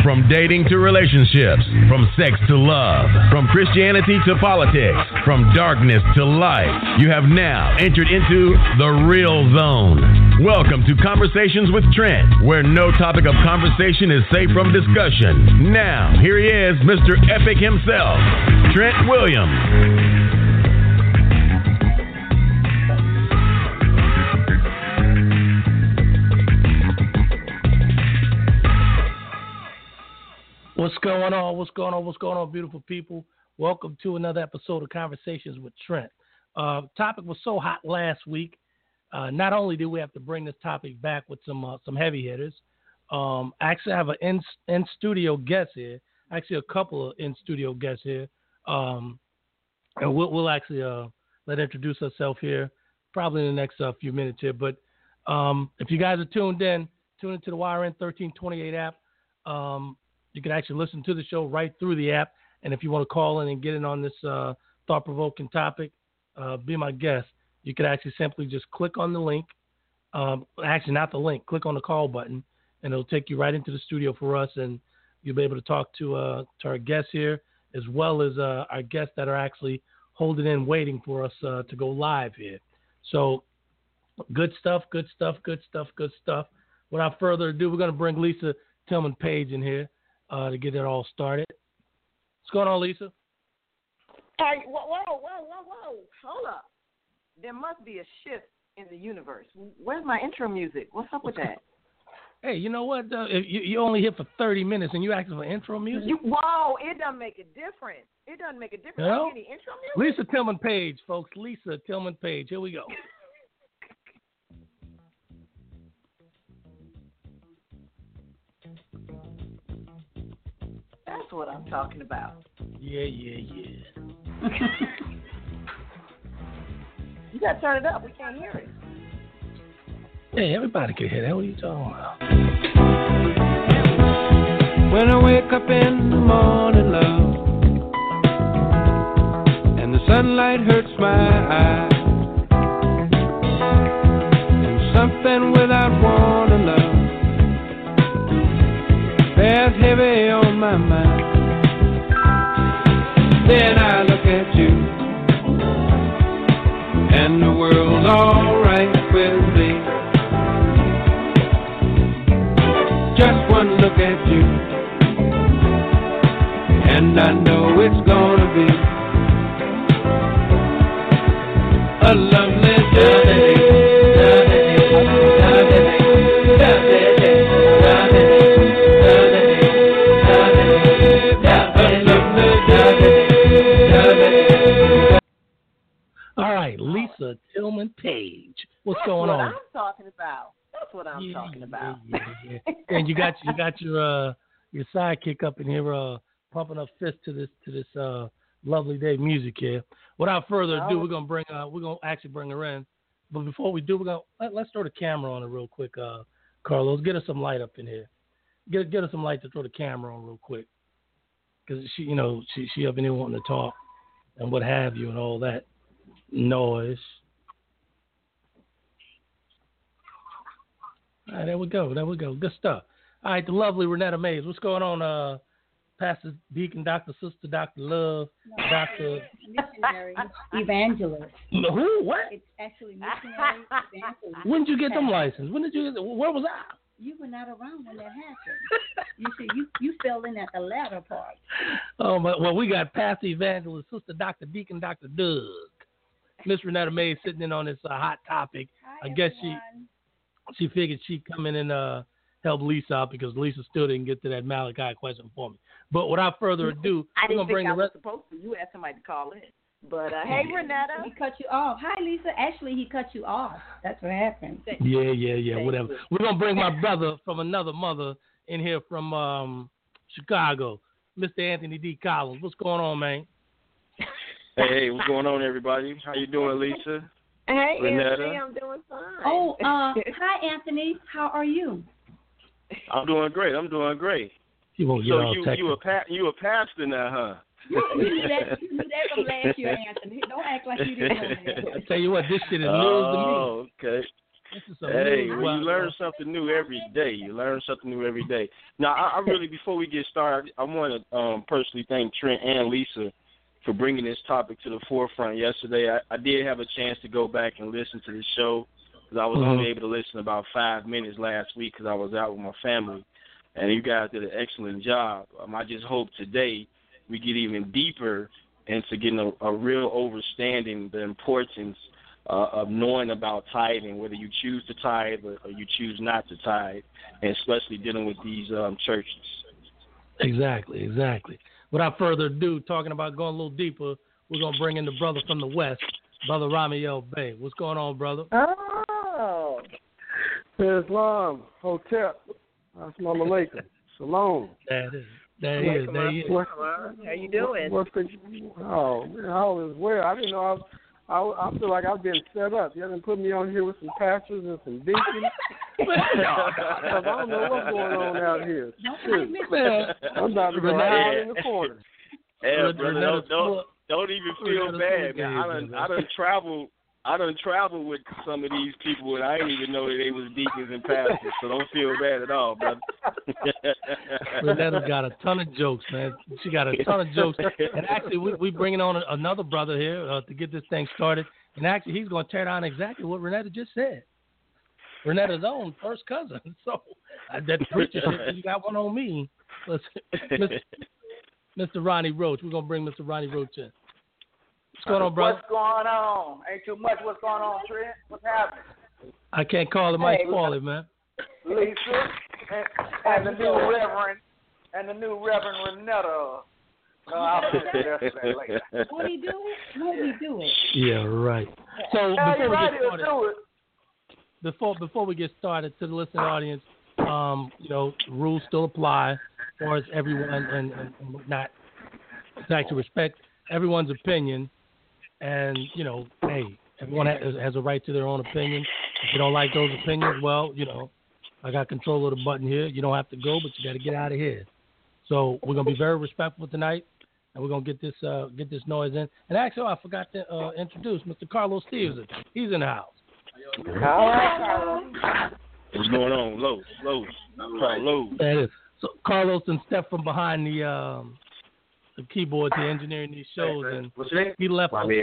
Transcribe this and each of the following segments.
From dating to relationships, from sex to love, from Christianity to politics, from darkness to light, you have now entered into the real zone. Welcome to Conversations with Trent, where no topic of conversation is safe from discussion. Now, here he is, Mr. Epic himself, Trent Williams. What's going on? What's going on? What's going on, beautiful people? Welcome to another episode of Conversations with Trent. Topic was so hot last week. Not only did we have to bring this topic back with some heavy hitters, I actually have an in-studio guest here. Actually, a couple of in-studio guests here. And we'll actually let her introduce herself here probably in the next few minutes here. But if you guys are tuned into the YRN 1328 app, you can actually listen to the show right through the app. And if you want to call in and get in on this thought-provoking topic, be my guest, you can actually simply just click on the link. Actually, not the link. Click on the call button, and it'll take you right into the studio for us. And you'll be able to talk to our guests here, as well as our guests that are actually holding in, waiting for us to go live here. So good stuff, good stuff, good stuff, good stuff. Without further ado, we're going to bring Lisa Tillman Page in here to get it all started. What's going on, Lisa? Hey, whoa. Hold up. There must be a shift in the universe. Where's my intro music? What's up with that? Hey, you know what? You only here for 30 minutes and you asking for intro music? Whoa, it doesn't make a difference. It doesn't make a difference. You know? Any intro music? Lisa Tillman Page, folks. Lisa Tillman Page. Here we go. That's what I'm talking about. Yeah. You got to turn it up. We can't hear it. Hey, everybody can hear that. What are you talking about? When I wake up in the morning, love, and the sunlight hurts my eyes, and something without warning, love, bears heavy on my mind. Then I look at you, and the world's alright with me. Just one look at you, and I know it's gonna be a lovely day. All right, Lisa Tillman Page. What's going on? That's what I'm talking about. That's what I'm talking about. Yeah. And you got your sidekick up in here pumping up fists to this lovely day music here. Without further ado, we're gonna actually bring her in. But before we do, let's throw the camera on her real quick. Carlos, get her some light up in here. Get her some light to throw the camera on real quick, because she up in here wanting to talk and what have you and all that noise. All right, there we go. Good stuff. All right, the lovely Renetta Mays. What's going on, Pastor Deacon, Dr. Sister, Dr. Love, Dr. Missionary evangelist. Who? What? It's actually missionary evangelist. When did you get them license? When did you get? Where was I? You were not around when that happened. You see, you fell in at the latter part. Oh, well, we got Pastor Evangelist, Sister Dr. Deacon, Dr. Doug. Miss Renetta Mays sitting in on this hot topic. Hi, I guess everyone. she figured she'd come in and help Lisa out, because Lisa still didn't get to that Malachi question for me. But without further ado, we're going to bring the rest. Supposed to. You asked somebody to call in. But hey, Renetta. He cut you off. Hi, Lisa. Actually, he cut you off. That's what happened. Yeah. Whatever. We're going to bring my brother from another mother in here from Chicago, Mr. Anthony D. Collins. What's going on, man? Hey, what's going on, everybody? How you doing, Lisa? Hey, Renetta? Anthony, I'm doing fine. Oh, hi, Anthony. How are you? I'm doing great. You won't get all technical. You a pastor now, huh? You knew that from last year, Anthony. Don't act like you didn't know that. I tell you what, this shit is news to me. Oh, okay. This is some Hey, news. well, you learn something new every day. Now, I really, before we get started, I want to personally thank Trent and Lisa for bringing this topic to the forefront yesterday. I did have a chance to go back and listen to the show because I was only able to listen about 5 minutes last week because I was out with my family, and you guys did an excellent job. I just hope today we get even deeper into getting a real understanding the importance of knowing about tithing, whether you choose to tithe or you choose not to tithe, and especially dealing with these churches. Exactly. Without further ado, talking about going a little deeper, we're going to bring in the brother from the West, Brother Ramiel Bey. What's going on, brother? Oh. Islam, Hotep, Assalamu alaikum, Shalom. That is. How you doing? All is well. I didn't know. I feel like I've been set up. You haven't put me on here with some pastors and some deacons. I don't know what's going on out here. I'm about to go out in the corner. Yeah, brother, don't even feel bad, man. I done traveled with some of these people, and I didn't even know that they was deacons and pastors, so don't feel bad at all, brother. Renetta's got a ton of jokes, man. She got a ton of jokes. And actually, we bringing on another brother here to get this thing started. And actually, he's going to tear down exactly what Renetta just said. Renetta's own first cousin. So that preacher shit, you got one on me. Mr. Ronnie Roach. We're going to bring Mr. Ronnie Roach in. What's going on, brother? What's going on? Ain't too much. What's going on, Trent? What's happening? I can't call it. Mike call it, man. Lisa and the new Reverend Renetta. I'll finish the rest of that later. Won't he do it? Yeah, right. So before we get started, to the listening audience, rules still apply as far as everyone and whatnot. It's actually respect everyone's opinion. And, hey, everyone has a right to their own opinion. If you don't like those opinions, well, I got control of the button here. You don't have to go, but you got to get out of here. So we're going to be very respectful tonight, and we're going to get this noise in. And actually, I forgot to introduce Mr. Carlos Stevenson. He's in the house. All right, Carlos. What's going on? Lowe's. That is. So Carlos and Steph from behind the keyboard to engineering these shows, and he left us.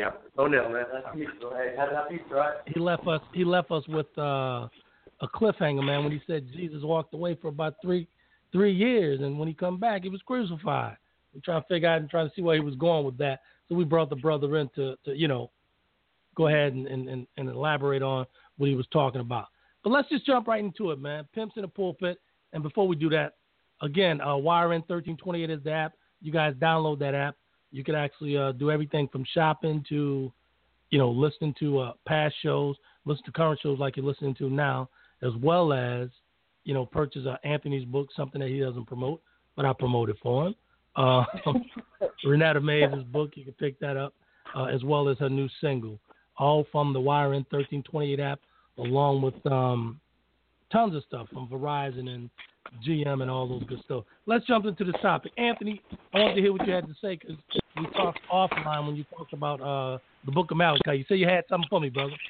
He left us with a cliffhanger, man, when he said Jesus walked away for about three years, and when he come back, he was crucified. We're trying to figure out and trying to see where he was going with that. So we brought the brother in to go ahead and elaborate on what he was talking about. But let's just jump right into it, man. Pimps in the Pulpit. And before we do that, again, YRN 1328 is the app. You guys download that app. You can actually do everything from shopping to, listening to past shows, listen to current shows like you're listening to now, as well as, purchase Anthony's book, something that he doesn't promote, but I promote it for him. Renetta Mays' book, you can pick that up, as well as her new single, all from the YRN 1328 app, along with tons of stuff from Verizon and GM and all those good stuff. Let's jump into the topic. Anthony, I wanted to hear what you had to say because we talked offline when you talked about the Book of Malachi. You said you had something for me, brother.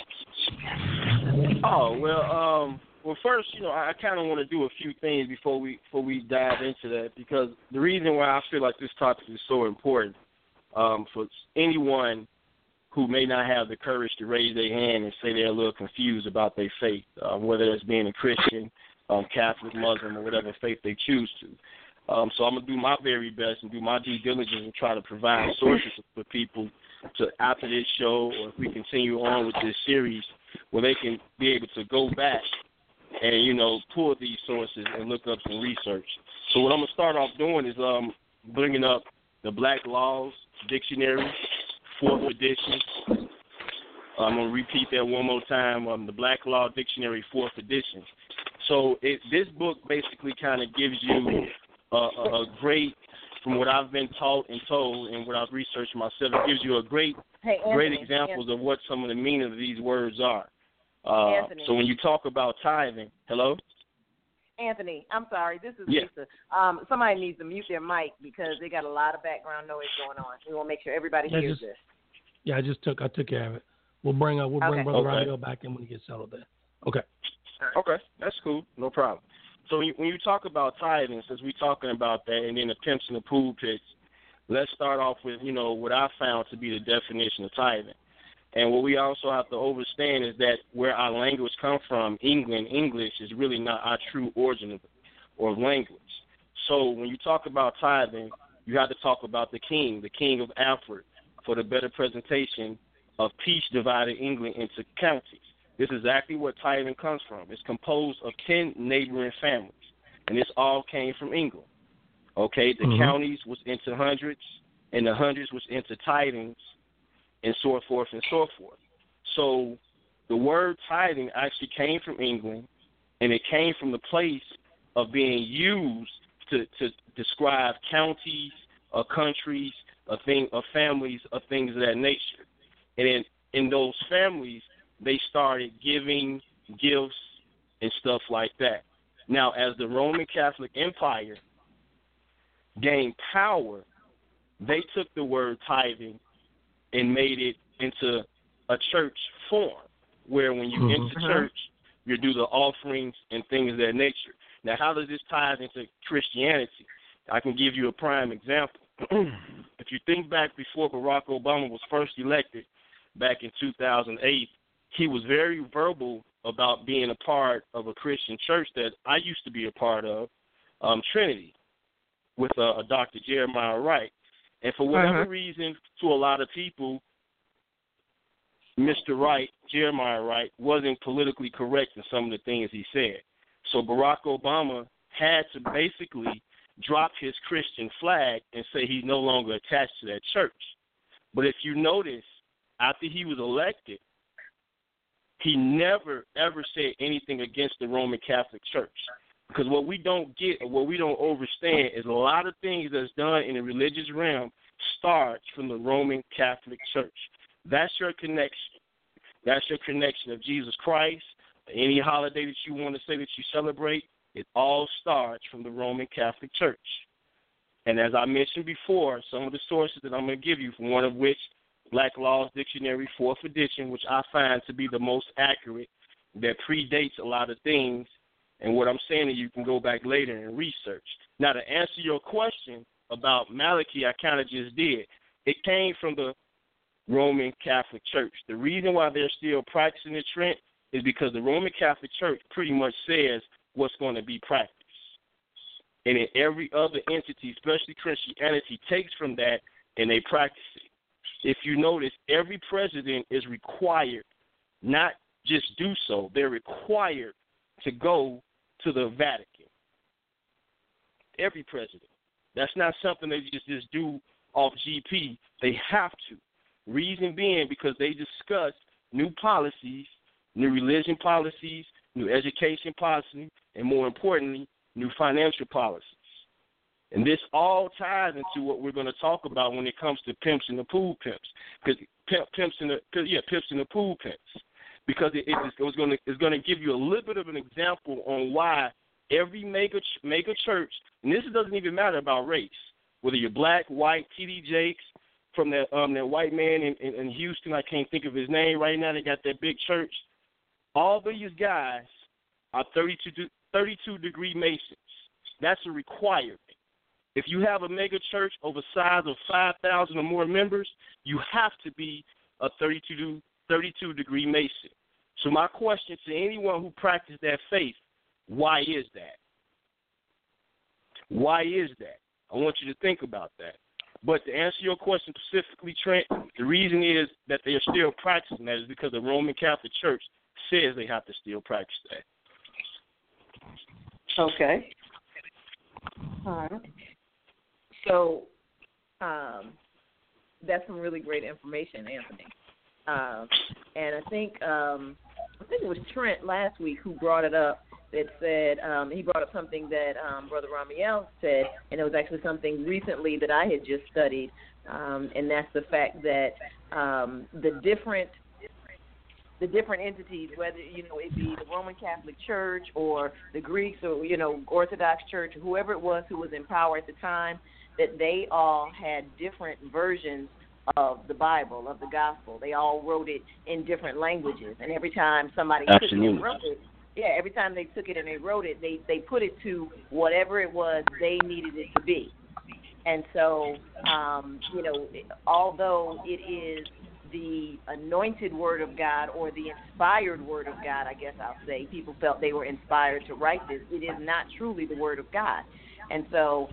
Oh, well, first, I kind of want to do a few things before we dive into that, because the reason why I feel like this topic is so important for anyone who may not have the courage to raise their hand and say they're a little confused about their faith, whether it's being a Christian, Catholic, Muslim, or whatever faith they choose to. So I'm going to do my very best and do my due diligence and try to provide sources for people to, after this show, or if we continue on with this series, where they can be able to go back and, pull these sources and look up some research. So what I'm going to start off doing is bringing up the Black Laws Dictionary, 4th edition. I'm going to repeat that one more time, the Black Law Dictionary, 4th edition. So this book basically kind of gives you a great, from what I've been taught and told and what I've researched myself, it gives you a great examples of what some of the meaning of these words are. So when you talk about tithing, hello? Anthony, I'm sorry. This is Lisa. Somebody needs to mute their mic because they got a lot of background noise going on. We want to make sure everybody hears this. Yeah, I took care of it. We'll bring Brother Ramiel back in when he gets settled there. Okay. Okay, that's cool. No problem. So when you talk about tithing, since we're talking about that, and then the pimps and the pool pits, let's start off with, what I found to be the definition of tithing. And what we also have to understand is that where our language comes from, English is really not our true origin of language. So when you talk about tithing, you have to talk about the king of Alfred, for the better presentation of peace divided England into counties. This is exactly where tithing comes from. It's composed of 10 neighboring families, and this all came from England. Okay, the counties was into hundreds, and the hundreds was into tithings, and so forth and so forth. So the word tithing actually came from England, and it came from the place of being used to describe counties or countries or families or things of that nature. And in those families, they started giving gifts and stuff like that. Now, as the Roman Catholic Empire gained power, they took the word tithing and made it into a church form, where when you enter church, you do the offerings and things of that nature. Now, how does this tie into Christianity? I can give you a prime example. If you think back before Barack Obama was first elected back in 2008, he was very verbal about being a part of a Christian church that I used to be a part of, Trinity, with Dr. Jeremiah Wright. And for whatever reason, to a lot of people, Mr. Wright, Jeremiah Wright, wasn't politically correct in some of the things he said. So Barack Obama had to basically drop his Christian flag and say he's no longer attached to that church. But if you notice, after he was elected, he never, ever said anything against the Roman Catholic Church. Because what we don't get or what we don't understand is a lot of things that's done in the religious realm starts from the Roman Catholic Church. That's your connection. That's your connection of Jesus Christ. Any holiday that you want to say that you celebrate, it all starts from the Roman Catholic Church. And as I mentioned before, some of the sources that I'm going to give you, from one of which, Black Laws Dictionary, 4th edition, which I find to be the most accurate, that predates a lot of things. And what I'm saying is you can go back later and research. Now, to answer your question about Malachi, I kind of just did. It came from the Roman Catholic Church. The reason why they're still practicing the Trent is because the Roman Catholic Church pretty much says what's going to be practiced. And then every other entity, especially Christianity, takes from that and they practice it. If you notice, every president is required not just do so, they're required to go to the Vatican. Every president. That's not something they just do off GP. They have to. Reason being because they discuss new policies, new religion policies, new education policy, and more importantly, new financial policies. And this all ties into what we're going to talk about when it comes to pimps and the pool pimps, because pimps and the pool pimps, because it's going to give you a little bit of an example on why every mega church, and this doesn't even matter about race, whether you're black, white, T.D. Jakes, from that white man in Houston, I can't think of his name right now. They got that big church. All these guys are 32-degree Masons. That's a requirement. If you have a mega church over size of 5,000 or more members, you have to be a 32-degree Mason. So my question to anyone who practices that faith, why is that? Why is that? I want you to think about that. But to answer your question specifically, Trent, the reason is that they are still practicing that is because the Roman Catholic Church says they have to still practice that. Okay. All right. So that's some really great information, Anthony. And I think it was Trent last week who brought it up. That said, he brought up something that Brother Ramiel said, and it was actually something recently that I had just studied, and that's the fact that the different entities, whether it be the Roman Catholic Church or the Greeks or Orthodox Church, whoever it was who was in power at the time, that they all had different versions of the Bible, of the gospel. They all wrote it in different languages, and every time somebody took it and wrote it, every time they took it and they wrote it, they put it to whatever it was they needed it to be. And so, although it is the anointed word of God or the inspired word of God, I guess I'll say, people felt they were inspired to write this. It is not truly the word of God. And so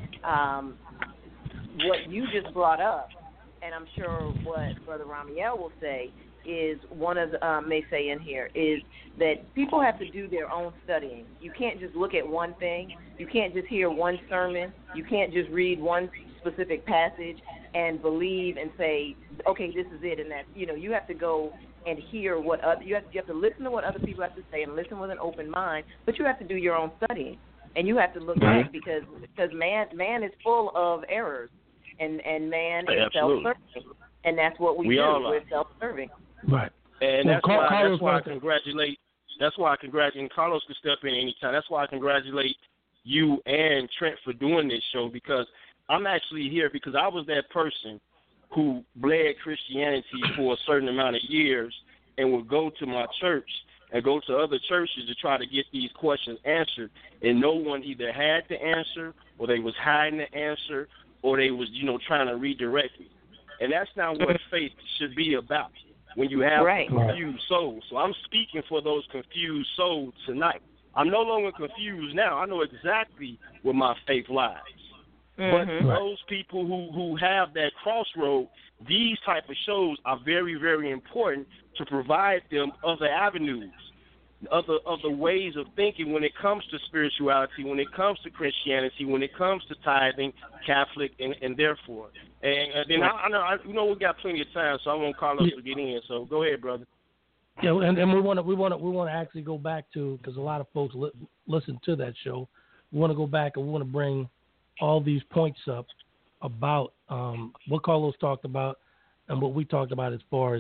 what you just brought up, and I'm sure what Brother Ramiel will say, is one of the, may say in here, is that people have to do their own studying. You can't just look at one thing. You can't just hear one sermon. You can't just read one specific passage and believe and say, okay, this is it. And that, you have to go and hear what other, you have to listen to what other people have to say and listen with an open mind, but you have to do your own studying. And you have to look back because man is full of errors, and man is self-serving. And that's what we do. We're self-serving. Right. And that's why I congratulate. That's why I congratulate. And Carlos can step in anytime. That's why I congratulate you and Trent for doing this show, because I'm actually here because I was that person who bled Christianity for a certain amount of years and would go to my church and go to other churches to try to get these questions answered, and no one either had the answer or they was hiding the answer or they was, trying to redirect me. And that's not what faith should be about when you have confused souls. So I'm speaking for those confused souls tonight. I'm no longer confused now. I know exactly where my faith lies. But those people who have that crossroad, these type of shows are very, very important to provide them other avenues, other ways of thinking when it comes to spirituality, when it comes to Christianity, when it comes to tithing, Catholic, and therefore. And then I know we got plenty of time, so I want Carlos to get in. So go ahead, brother. Yeah, and we want to actually go back to, because a lot of folks listen to that show. We want to go back and we want to bring all these points up about what Carlos talked about and what we talked about as far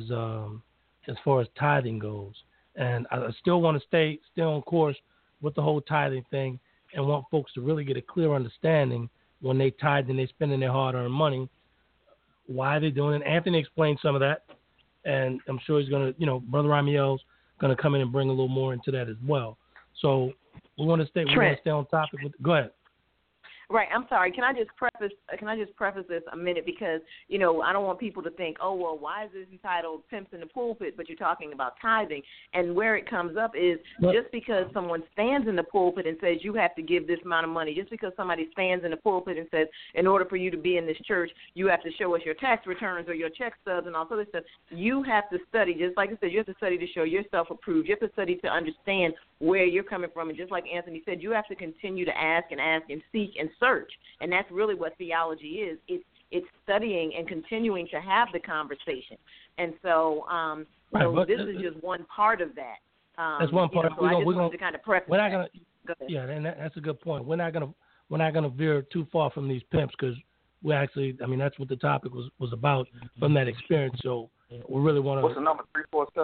as tithing goes. And I still want to stay on course with the whole tithing thing and want folks to really get a clear understanding when they tithe and they're spending their hard-earned money, why they're doing it. Anthony explained some of that, and I'm sure he's going to, Brother Ramiel's going to come in and bring a little more into that as well. So we want to stay on topic. Go ahead. Right. I'm sorry. Can I just preface this a minute, because I don't want people to think, oh well, why is this entitled Pimps in the Pulpit, but you're talking about tithing? And where it comes up is just because someone stands in the pulpit and says you have to give this amount of money, just because somebody stands in the pulpit and says in order for you to be in this church you have to show us your tax returns or your check stubs and all sorts of stuff. You have to study, just like I said, you have to study to show yourself approved. You have to study to understand where you're coming from, and just like Anthony said, you have to continue to ask and seek and search, and that's really what theology is. It's studying and continuing to have the conversation, and so this is just one part of that. That's one part. So we're going to kind of preface. We're not going to. Yeah, and that's a good point. We're not going to veer too far from these pimps, because we actually, that's what the topic was about from that experience. So we really want to. What's the number?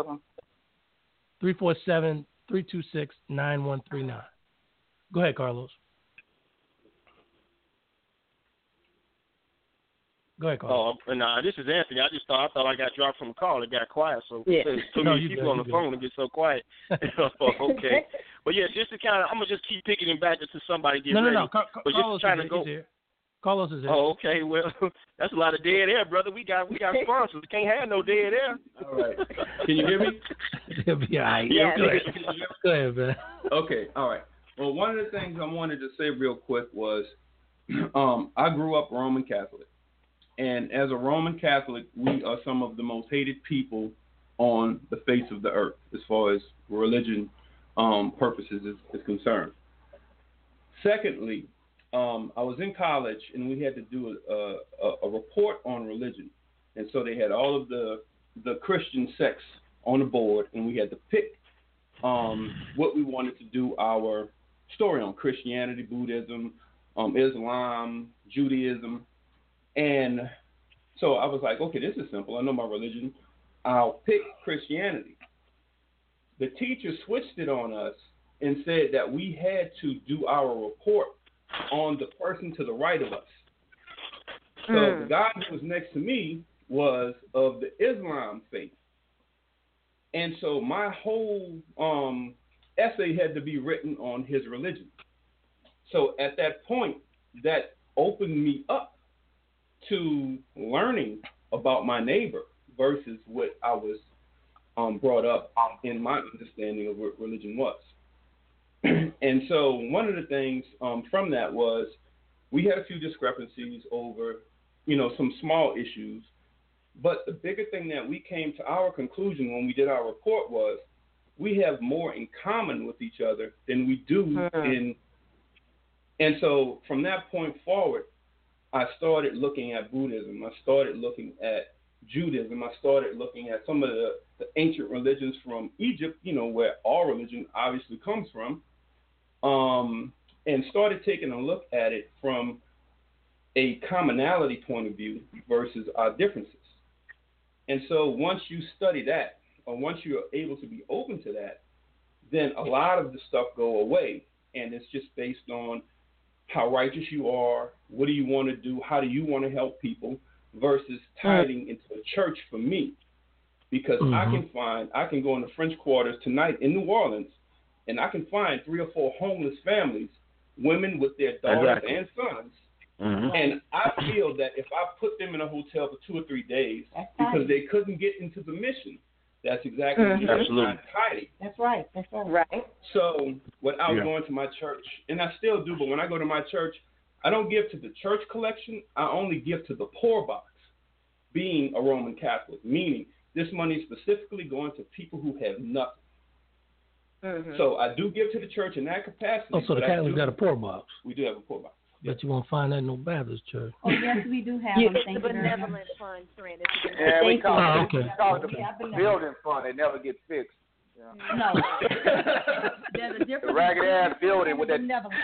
347. 326-9139. Go ahead, Carlos. Oh, no, this is Anthony. I thought I got dropped from the call. It got quiet, so too many people on the phone to get so quiet. Okay, but yeah, just to kind of, I'm gonna just keep picking him back until somebody gets ready. No. Carlos is here. Carlos is here. Oh, okay. Well, that's a lot of dead air, brother. We got sponsors. We can't have no dead air. All right. Can you hear me? Yeah. Go ahead, man. Okay. All right. Well, one of the things I wanted to say real quick was I grew up Roman Catholic. And as a Roman Catholic, we are some of the most hated people on the face of the earth as far as religion purposes is concerned. Secondly, I was in college and we had to do a report on religion. And so they had all of the Christian sects on the board, and we had to pick what we wanted to do our story on: Christianity, Buddhism, Islam, Judaism. And so I was like, okay, this is simple. I know my religion. I'll pick Christianity. The teacher switched it on us and said that we had to do our report on the person to the right of us. So the guy who was next to me was of the Islam faith. And so my whole essay had to be written on his religion. So at that point, that opened me up to learning about my neighbor versus what I was brought up in my understanding of what religion was. And so one of the things from that was we had a few discrepancies over, some small issues. But the bigger thing that we came to our conclusion when we did our report was we have more in common with each other than we do in. And so from that point forward, I started looking at Buddhism. I started looking at Judaism. I started looking at some of the ancient religions from Egypt, where all religion obviously comes from, and started taking a look at it from a commonality point of view versus our differences. And so once you study that, or once you're able to be open to that, then a lot of the stuff go away, and it's just based on how righteous you are, what do you want to do, how do you want to help people, versus tithing into the church for me. Because I can go in the French Quarters tonight in New Orleans, and I can find 3 or 4 homeless families, women with their daughters and sons. And I feel that if I put them in a hotel for 2 or 3 days because they couldn't get into the mission, that's exactly what I'm tithing. That's right. Right. So what I was going to my church, and I still do, but when I go to my church, I don't give to the church collection. I only give to the poor box, being a Roman Catholic, meaning this money is specifically going to people who have nothing. So I do give to the church in that capacity. Oh, so the Catholics got a poor box. We do have a poor box. Bet you won't find that in no Baptist church. Oh, yes, we do have them. It's a benevolent fund, friend. Yeah, we call it the Yeah, building fund. They never get fixed. Yeah. No. There's a difference. The ragged ass building with that.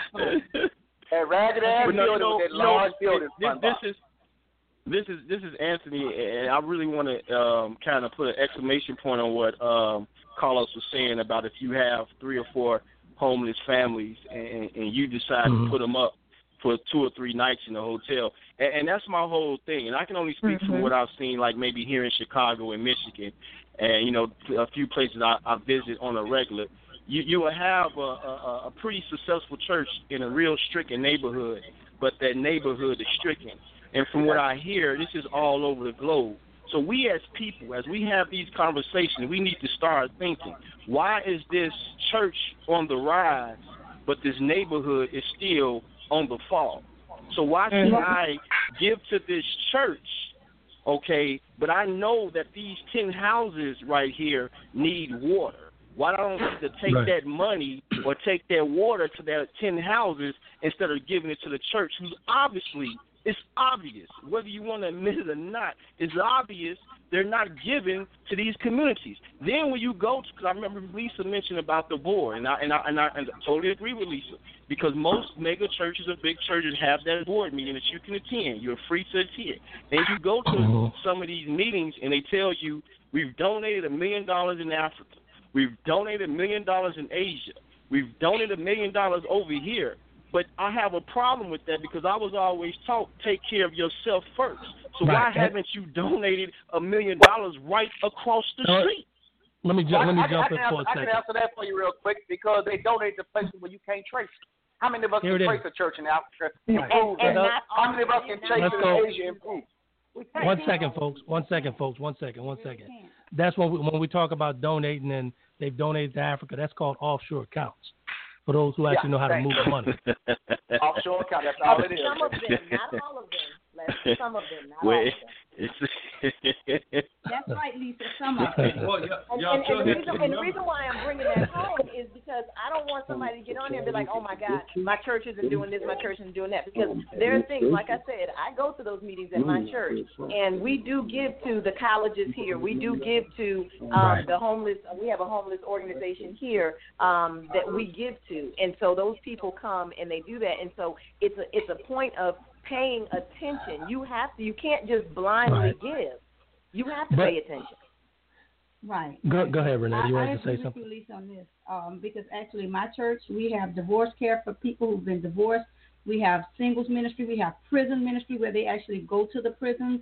That ragged ass building with that large building fund. This is Anthony, and I really want to kind of put an exclamation point on what Carlos was saying about if you have 3 or 4 homeless families and you decide to put them up for 2 or 3 nights in a hotel. And that's my whole thing. And I can only speak from what I've seen, like maybe here in Chicago and Michigan and, a few places I visit on a regular. You will have a pretty successful church in a real stricken neighborhood, but that neighborhood is stricken. And from what I hear, this is all over the globe. So we as people, as we have these conversations, we need to start thinking, why is this church on the rise, but this neighborhood is still on the fall? So why should I give to this church, okay, but I know that these 10 houses right here need water? Why don't I need to take that money or take that water to that 10 houses instead of giving it to the church, who's obviously, it's obvious, whether you want to admit it or not, it's obvious they're not giving to these communities. Then when you go to, because I remember Lisa mentioned about the board, and I totally agree with Lisa, because most mega churches or big churches have that board meeting that you can attend. You're free to attend. And you go to some of these meetings, and they tell you, we've donated $1 million in Africa. We've donated $1 million in Asia. We've donated $1 million over here. But I have a problem with that because I was always taught, take care of yourself first. So why haven't you donated $1 million right across the street? Let me jump in for a second. I can answer that for you real quick because they donate to places where you can't trace it. How many of us can trace a church in Africa? How many of us can trace it in Asia and prove? 1 second, folks. 1 second. That's when we talk about donating and they've donated to Africa. That's called offshore accounts. For those who actually know how to move money. Offshore account, that's all it is. Some of them, not all of them. Some of them, not all of them. That's right, Lisa, some of them. And the reason why I'm bringing that home is because I don't want somebody to get on there and be like, oh, my God, my church isn't doing this, my church isn't doing that. Because there are things, like I said, I go to those meetings at my church, and we do give to the colleges here. We do give to the homeless. We have a homeless organization here that we give to. And so those people come and they do that. And so it's a point of paying attention. You can't just blindly give. You have to pay attention. Right. Go ahead, Renee. You wanted to say something? I agree with you, Lisa, on this. Because actually, my church, we have divorce care for people who've been divorced. We have singles ministry. We have prison ministry where they actually go to the prisons.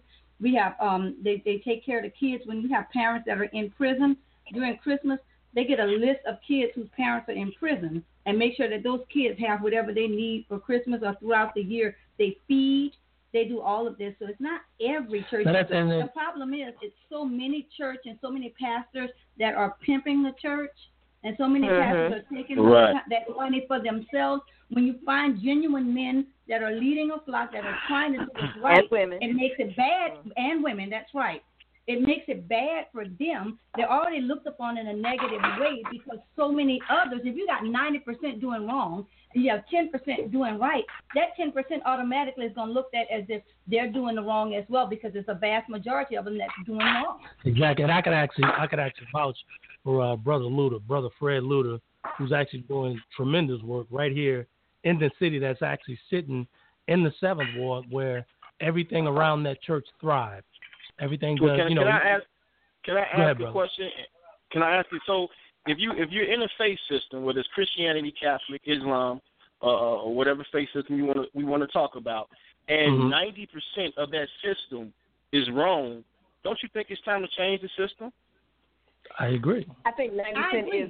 We have they take care of the kids. When you have parents that are in prison during Christmas, they get a list of kids whose parents are in prison and make sure that those kids have whatever they need for Christmas or throughout the year. They feed. They do all of this. So it's not every church. The problem is it's so many church and so many pastors that are pimping the church, and so many pastors are taking that money for themselves. When you find genuine men that are leading a flock, that are trying to do what's right, and women. It makes it bad, and women, that's right. It makes it bad for them. They're already looked upon in a negative way because so many others, if you got 90% doing wrong, and you have 10% doing right, that 10% automatically is going to look at as if they're doing the wrong as well, because it's a vast majority of them that's doing wrong. Exactly. And I could actually vouch for Brother Fred Luter, who's actually doing tremendous work right here in the city, that's actually sitting in the 7th Ward, where everything around that church thrives. Everything does. Can I ask a question? Can I ask you? So, if you're in a faith system, whether it's Christianity, Catholic, Islam, or whatever faith system we want to talk about, and 90% of that system is wrong, don't you think it's time to change the system? I agree. I think 90%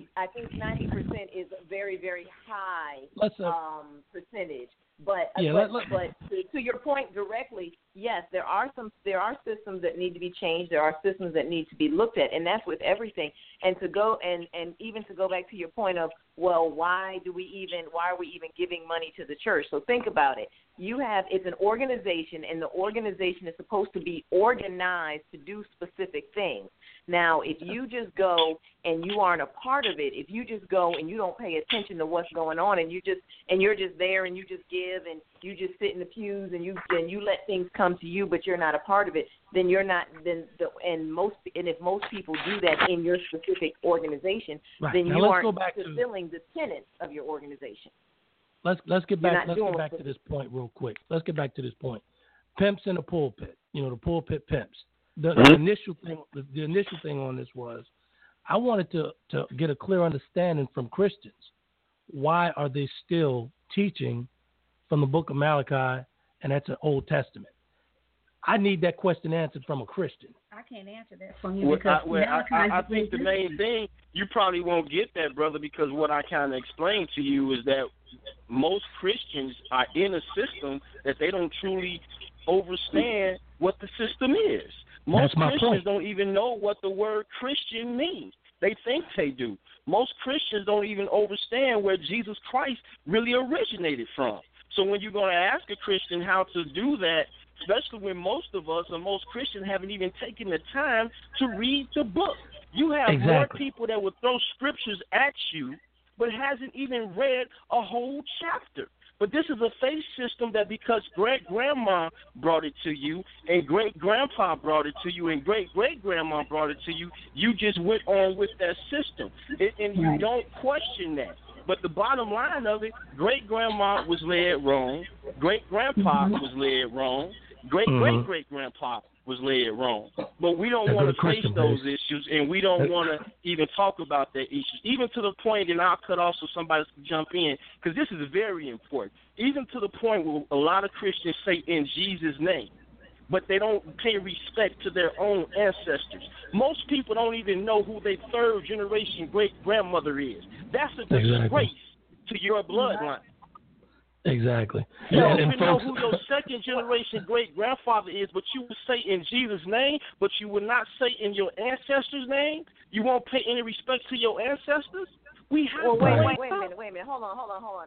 is a very, very high percentage. But to your point directly, yes, there are systems that need to be changed. There are systems that need to be looked at, and that's with everything. And to go and even to go back to your point of, well, why are we even giving money to the church? So think about it. It's an organization, and the organization is supposed to be organized to do specific things. Now, if you just go and you aren't a part of it, if you just go and you don't pay attention to what's going on, and you're just there and you just give and you just sit in the pews and you let things come to you, but you're not a part of it, then you're not. And if most people do that in your specific organization, then you aren't fulfilling the tenets of your organization. Let's get back to this point real quick. Let's get back to this point. Pimps in the pulpit. The pulpit pimps. The initial thing on this was, I wanted to get a clear understanding from Christians. Why are they still teaching from the book of Malachi, and that's an Old Testament? I need that question answered from a Christian. I can't answer that from you because I think the main thing, you probably won't get that, brother, because what I kind of explained to you is that most Christians are in a system that they don't truly understand what the system is. Most Christians don't even know what the word Christian means. They think they do. Most Christians don't even understand where Jesus Christ really originated from. So when you're going to ask a Christian how to do that, especially when most of us or most Christians haven't even taken the time to read the book. You have more people that will throw scriptures at you, but hasn't even read a whole chapter. But this is a faith system that because great-grandma brought it to you, and great-grandpa brought it to you, and great-great-grandma brought it to you, you just went on with that system. And you don't question that. But the bottom line of it, great-grandma was led wrong, great-grandpa was led wrong, great-great-great-grandpa was led wrong. But we don't want to face those issues, and we don't want to even talk about that issues, even to the point, and I'll cut off so somebody can jump in, because this is very important, even to the point where a lot of Christians say in Jesus' name, but they don't pay respect to their own ancestors. Most people don't even know who their third-generation great-grandmother is. That's a disgrace to your bloodline. Exactly. You don't even know who your second-generation great-grandfather is, but you would say in Jesus' name, but you would not say in your ancestors' name? You won't pay any respect to your ancestors? We have wait a minute. Hold on.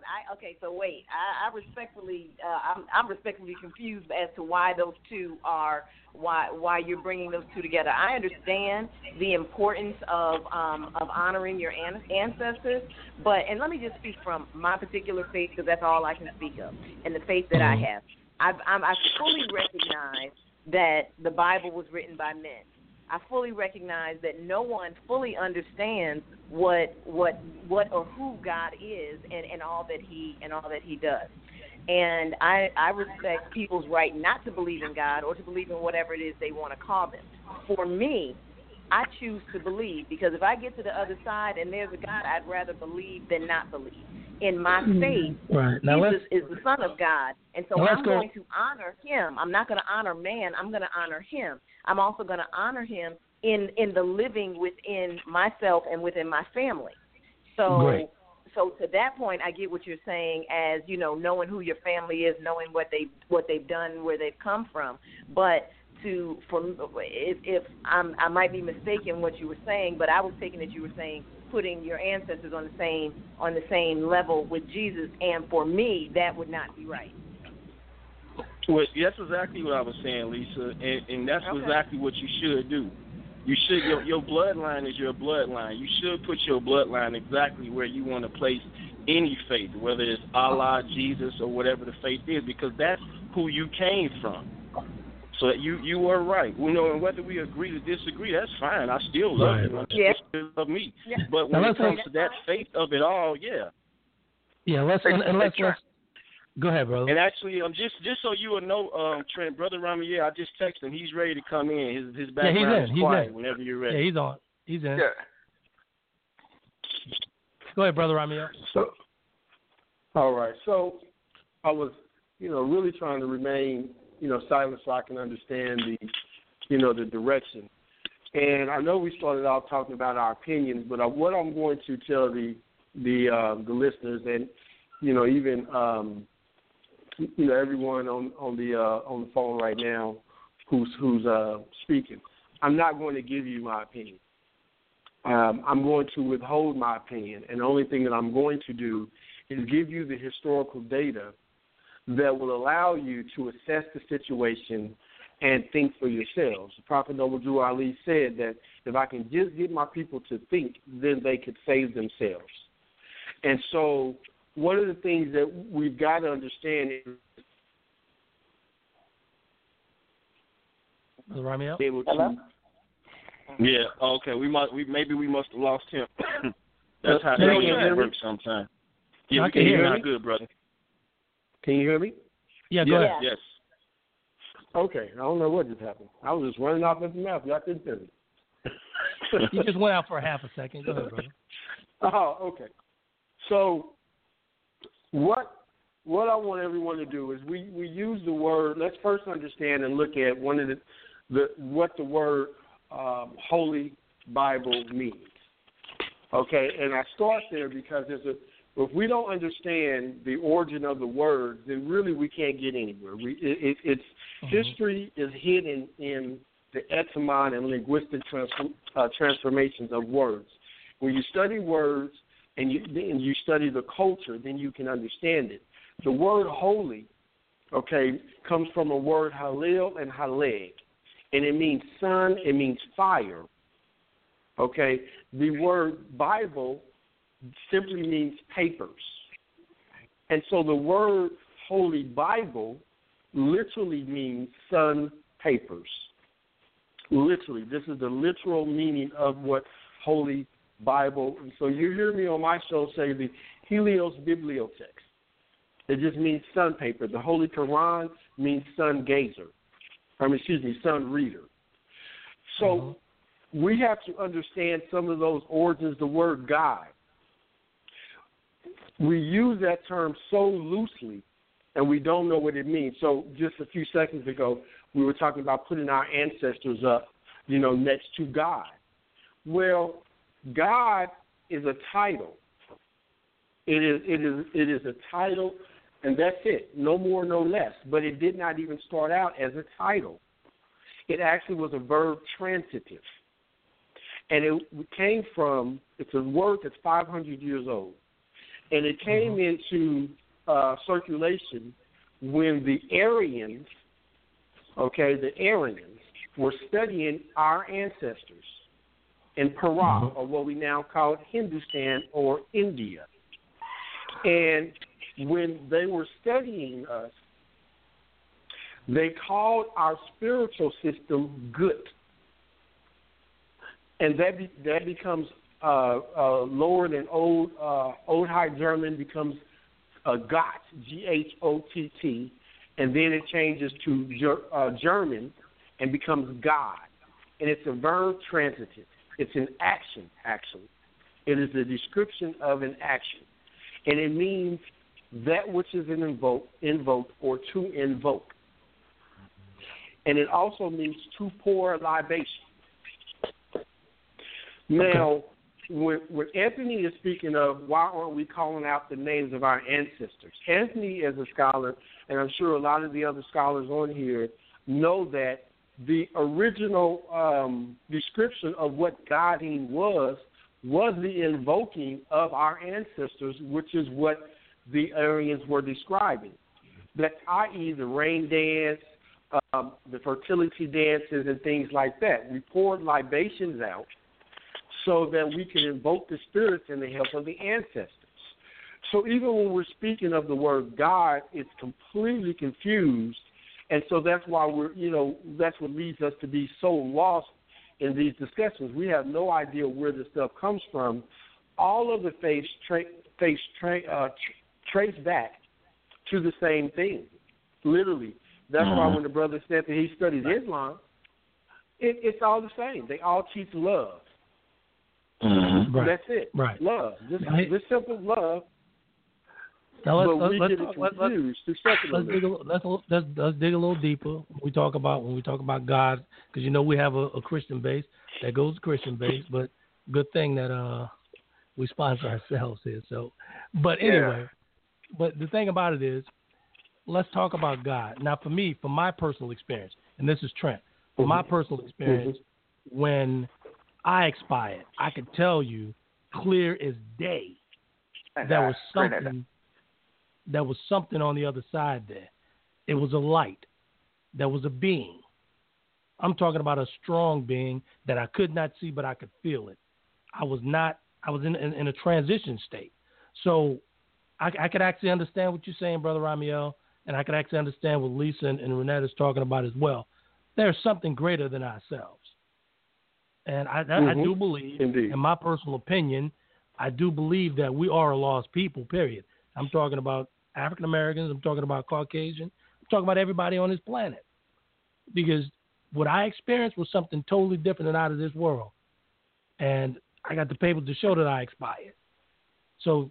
I respectfully, I'm respectfully confused as to why those two are, why you're bringing those two together. I understand the importance of honoring your ancestors, and let me just speak from my particular faith, because that's all I can speak of, and the faith that I have. I fully recognize that the Bible was written by men. I fully recognize that no one fully understands what or who God is and all that he does. And I respect people's right not to believe in God or to believe in whatever it is they want to call them. For me, I choose to believe, because if I get to the other side and there's a God, I'd rather believe than not believe. in my faith, right. Now Jesus is the Son of God. And so I'm going to honor him. I'm not going to honor man. I'm going to honor him. I'm also going to honor him in the living within myself and within my family. So, Great. So to that point, I get what you're saying as, you know, knowing who your family is, knowing what they've done, where they've come from. But if I might be mistaken what you were saying, but I was taking that you were saying putting your ancestors on the same level with Jesus, and for me, that would not be right. Well, that's exactly what I was saying, Lisa, and that's exactly what you should do. You should your bloodline is your bloodline. You should put your bloodline exactly where you want to place any faith, whether it's Allah, Jesus, or whatever the faith is, because that's who you came from. So you were right. You know, and whether we agree to disagree, that's fine. I still love you. You still love me. Yeah. But when it comes to that faith of it all, let's go ahead, brother. And actually, just so you will know, Trent, Brother Ramiel, I just texted him. He's ready to come in. His background is quiet whenever you're ready. Yeah, he's on. He's in. Yeah. Go ahead, Brother Ramiel. All right. So I was, really trying to remain, silent so I can understand the direction. And I know we started out talking about our opinions, but what I'm going to tell the listeners and even everyone on the phone right now who's speaking, I'm not going to give you my opinion. I'm going to withhold my opinion, and the only thing that I'm going to do is give you the historical data that will allow you to assess the situation and think for yourselves. The Prophet Noble Drew Ali said that if I can just get my people to think, then they could save themselves. And so one of the things that we've got to understand is Ramiel? able to. Yeah. Okay. We must have lost him. That's how it works sometimes. Yeah, we can hear you now. Good, brother. Can you hear me? Yeah, go ahead. Yes. Okay. I don't know what just happened. I was just running off at the mouth. Y'all couldn't hear me. You just went out for a half a second. Go ahead, brother. Oh, okay. So what I want everyone to do is we use the word. Let's first understand and look at one of what the word Holy Bible means. Okay, and I start there because if we don't understand the origin of the word, then really we can't get anywhere. History is hidden in the etymon and linguistic transformations of words. When you study words and you study the culture, then you can understand it. The word holy, comes from a word halil and haleg, and it means sun, it means fire. Okay, the word Bible simply means papers. And so the word Holy Bible literally means sun papers. Literally, this is the literal meaning of what Holy Bible. And so you hear me on my show say the Helios Bibliotex. It just means sun paper. The Holy Quran means sun gazer. Sun reader. So we have to understand some of those origins. The word God. We use that term so loosely, and we don't know what it means. So just a few seconds ago, we were talking about putting our ancestors up, next to God. Well, God is a title. It is a title, and that's it. No more, no less. But it did not even start out as a title. It actually was a verb transitive. And it came from, it's a word that's 500 years old. And it came into circulation when the Aryans, were studying our ancestors in Para, or what we now call Hindustan or India. And when they were studying us, they called our spiritual system Gut. And that becomes lower than Old High German becomes Gott, G-H-O-T-T, and then it changes to German and becomes God. And it's a verb transitive. It's an action, actually. It is a description of an action. and it means that which is invoked or to invoke. And it also means to pour libation. Now, when Anthony is speaking of why aren't we calling out the names of our ancestors, Anthony is a scholar, and I'm sure a lot of the other scholars on here know that the original description of what Godhead was the invoking of our ancestors, which is what the Aryans were describing. That, i.e., the rain dance, the fertility dances, and things like that. We poured libations out so that we can invoke the spirits and the help of the ancestors. So even when we're speaking of the word God, it's completely confused, and so that's why that's what leads us to be so lost in these discussions. We have no idea where this stuff comes from. All of the faiths trace back to the same thing, literally. That's why when the brother said that he studied Islam, it's all the same. They all teach love. Right. That's it. Right. Love. Just simple love. Now let's dig a little deeper. When we talk about God, because we have a Christian base that goes to Christian base, but good thing that we sponsor ourselves here. So, but anyway, but the thing about it is, let's talk about God. Now, for me, from my personal experience, and this is Trent, from my personal experience, when I expired, I could tell you clear as day there was something on the other side there. It was a light. There was a being. I'm talking about a strong being that I could not see, but I could feel it. I was in a transition state. So I could actually understand what you're saying, Brother Ramiel, and I could actually understand what Lisa and Renette is talking about as well. There's something greater than ourselves. And I do believe, in my personal opinion, I do believe that we are a lost people, period. I'm talking about African Americans. I'm talking about Caucasian. I'm talking about everybody on this planet. Because what I experienced was something totally different and out of this world. And I got the papers to show that I expired. So,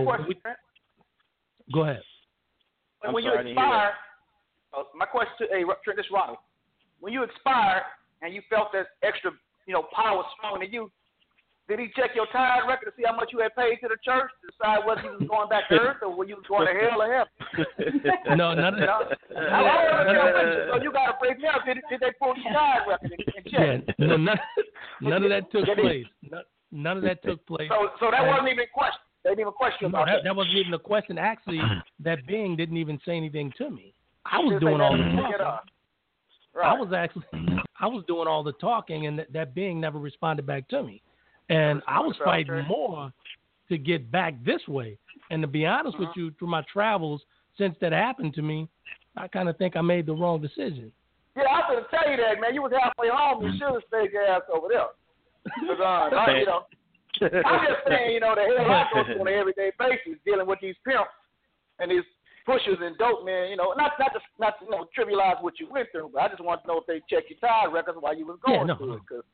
go ahead. When you expire, my question to Trent, this is Ronald. When you expired and you felt that extra, power strong in you, did he check your tithe record to see how much you had paid to the church to decide whether you was going back to earth or were you going to hell or heaven? No, none of that. So you got to break me up. Did they pull the tithe record and check? Yeah, none of that took place. None of that took place. So that wasn't even a question. They didn't even question about that. That wasn't even a question. Actually, that being didn't even say anything to me. I was doing all the talking. Right. I was doing all the talking, and that being never responded back to me. And I was fighting more to get back this way. And to be honest with you, through my travels, since that happened to me, I kind of think I made the wrong decision. Yeah, I was going to tell you that, man. You was halfway home. You should have stayed your ass over there. Because, I'm just saying, the hell I go through on an everyday basis dealing with these pimps and these pushers and dope men, not to trivialize what you went through, but I just want to know if they check your tide records while you was going through it. Cause,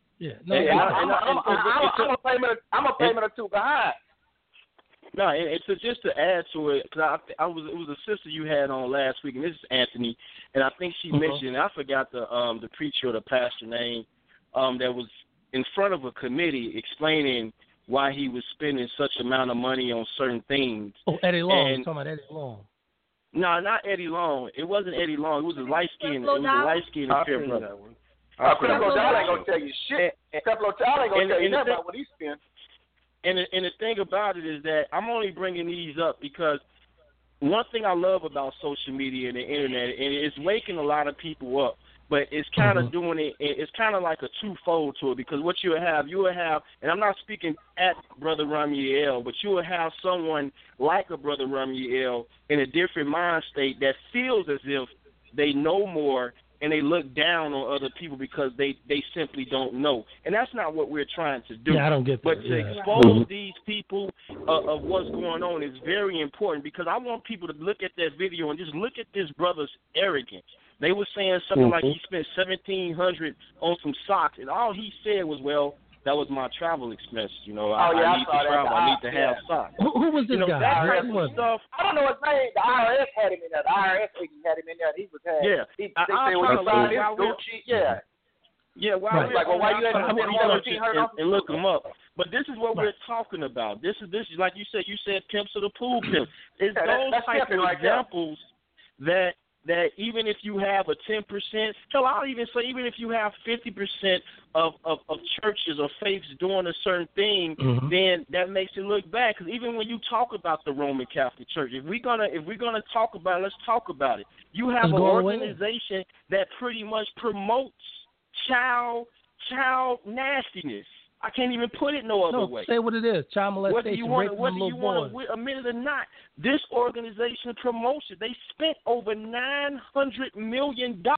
I'm a payment or two behind. No, and so just to add to it, because it was a sister you had on last week, and this is Anthony, and I think she mentioned, I forgot the preacher or the pastor name, that was in front of a committee explaining why he was spending such amount of money on certain things. Oh, Eddie Long. You're talking about Eddie Long. No, not Eddie Long. It wasn't Eddie Long. It was a light-skinned fair brother. Creflo Dollar ain't gonna tell you shit. Creflo Dollar ain't gonna tell you nothing about what he spent. And the thing about it is that I'm only bringing these up because one thing I love about social media and the internet, and it's waking a lot of people up, but it's kind of doing it. It's kind of like a twofold to it because what you will have, and I'm not speaking at Brother Ramiel, but you will have someone like a Brother Ramiel in a different mind state that feels as if they know more and they look down on other people because they simply don't know. And that's not what we're trying to do. Yeah, I don't get that. But to expose these people of what's going on is very important because I want people to look at that video and just look at this brother's arrogance. They were saying something like he spent $1,700 on some socks, and all he said was, well, That was my travel expense. You know, I need to travel. I need to have socks. Who was this guy? That type of stuff. I don't know his name. The IRS had him in there. The IRS agent had him in there. He was Yeah, well, why you had and look them up. But this is what we're talking about. This is like you said pimps of the pool pimp. It's those type of examples that even if you have a 10%, hell, I'll even say even if you have 50% of churches or faiths doing a certain thing, then that makes it look bad. Because even when you talk about the Roman Catholic Church, if we're gonna talk about it, let's talk about it. You have an organization that pretty much promotes child nastiness. I can't even put it no other way. Say what it is. Child molestation. Whether you want to admit it or not, this organization promotes it. They spent over $900 million to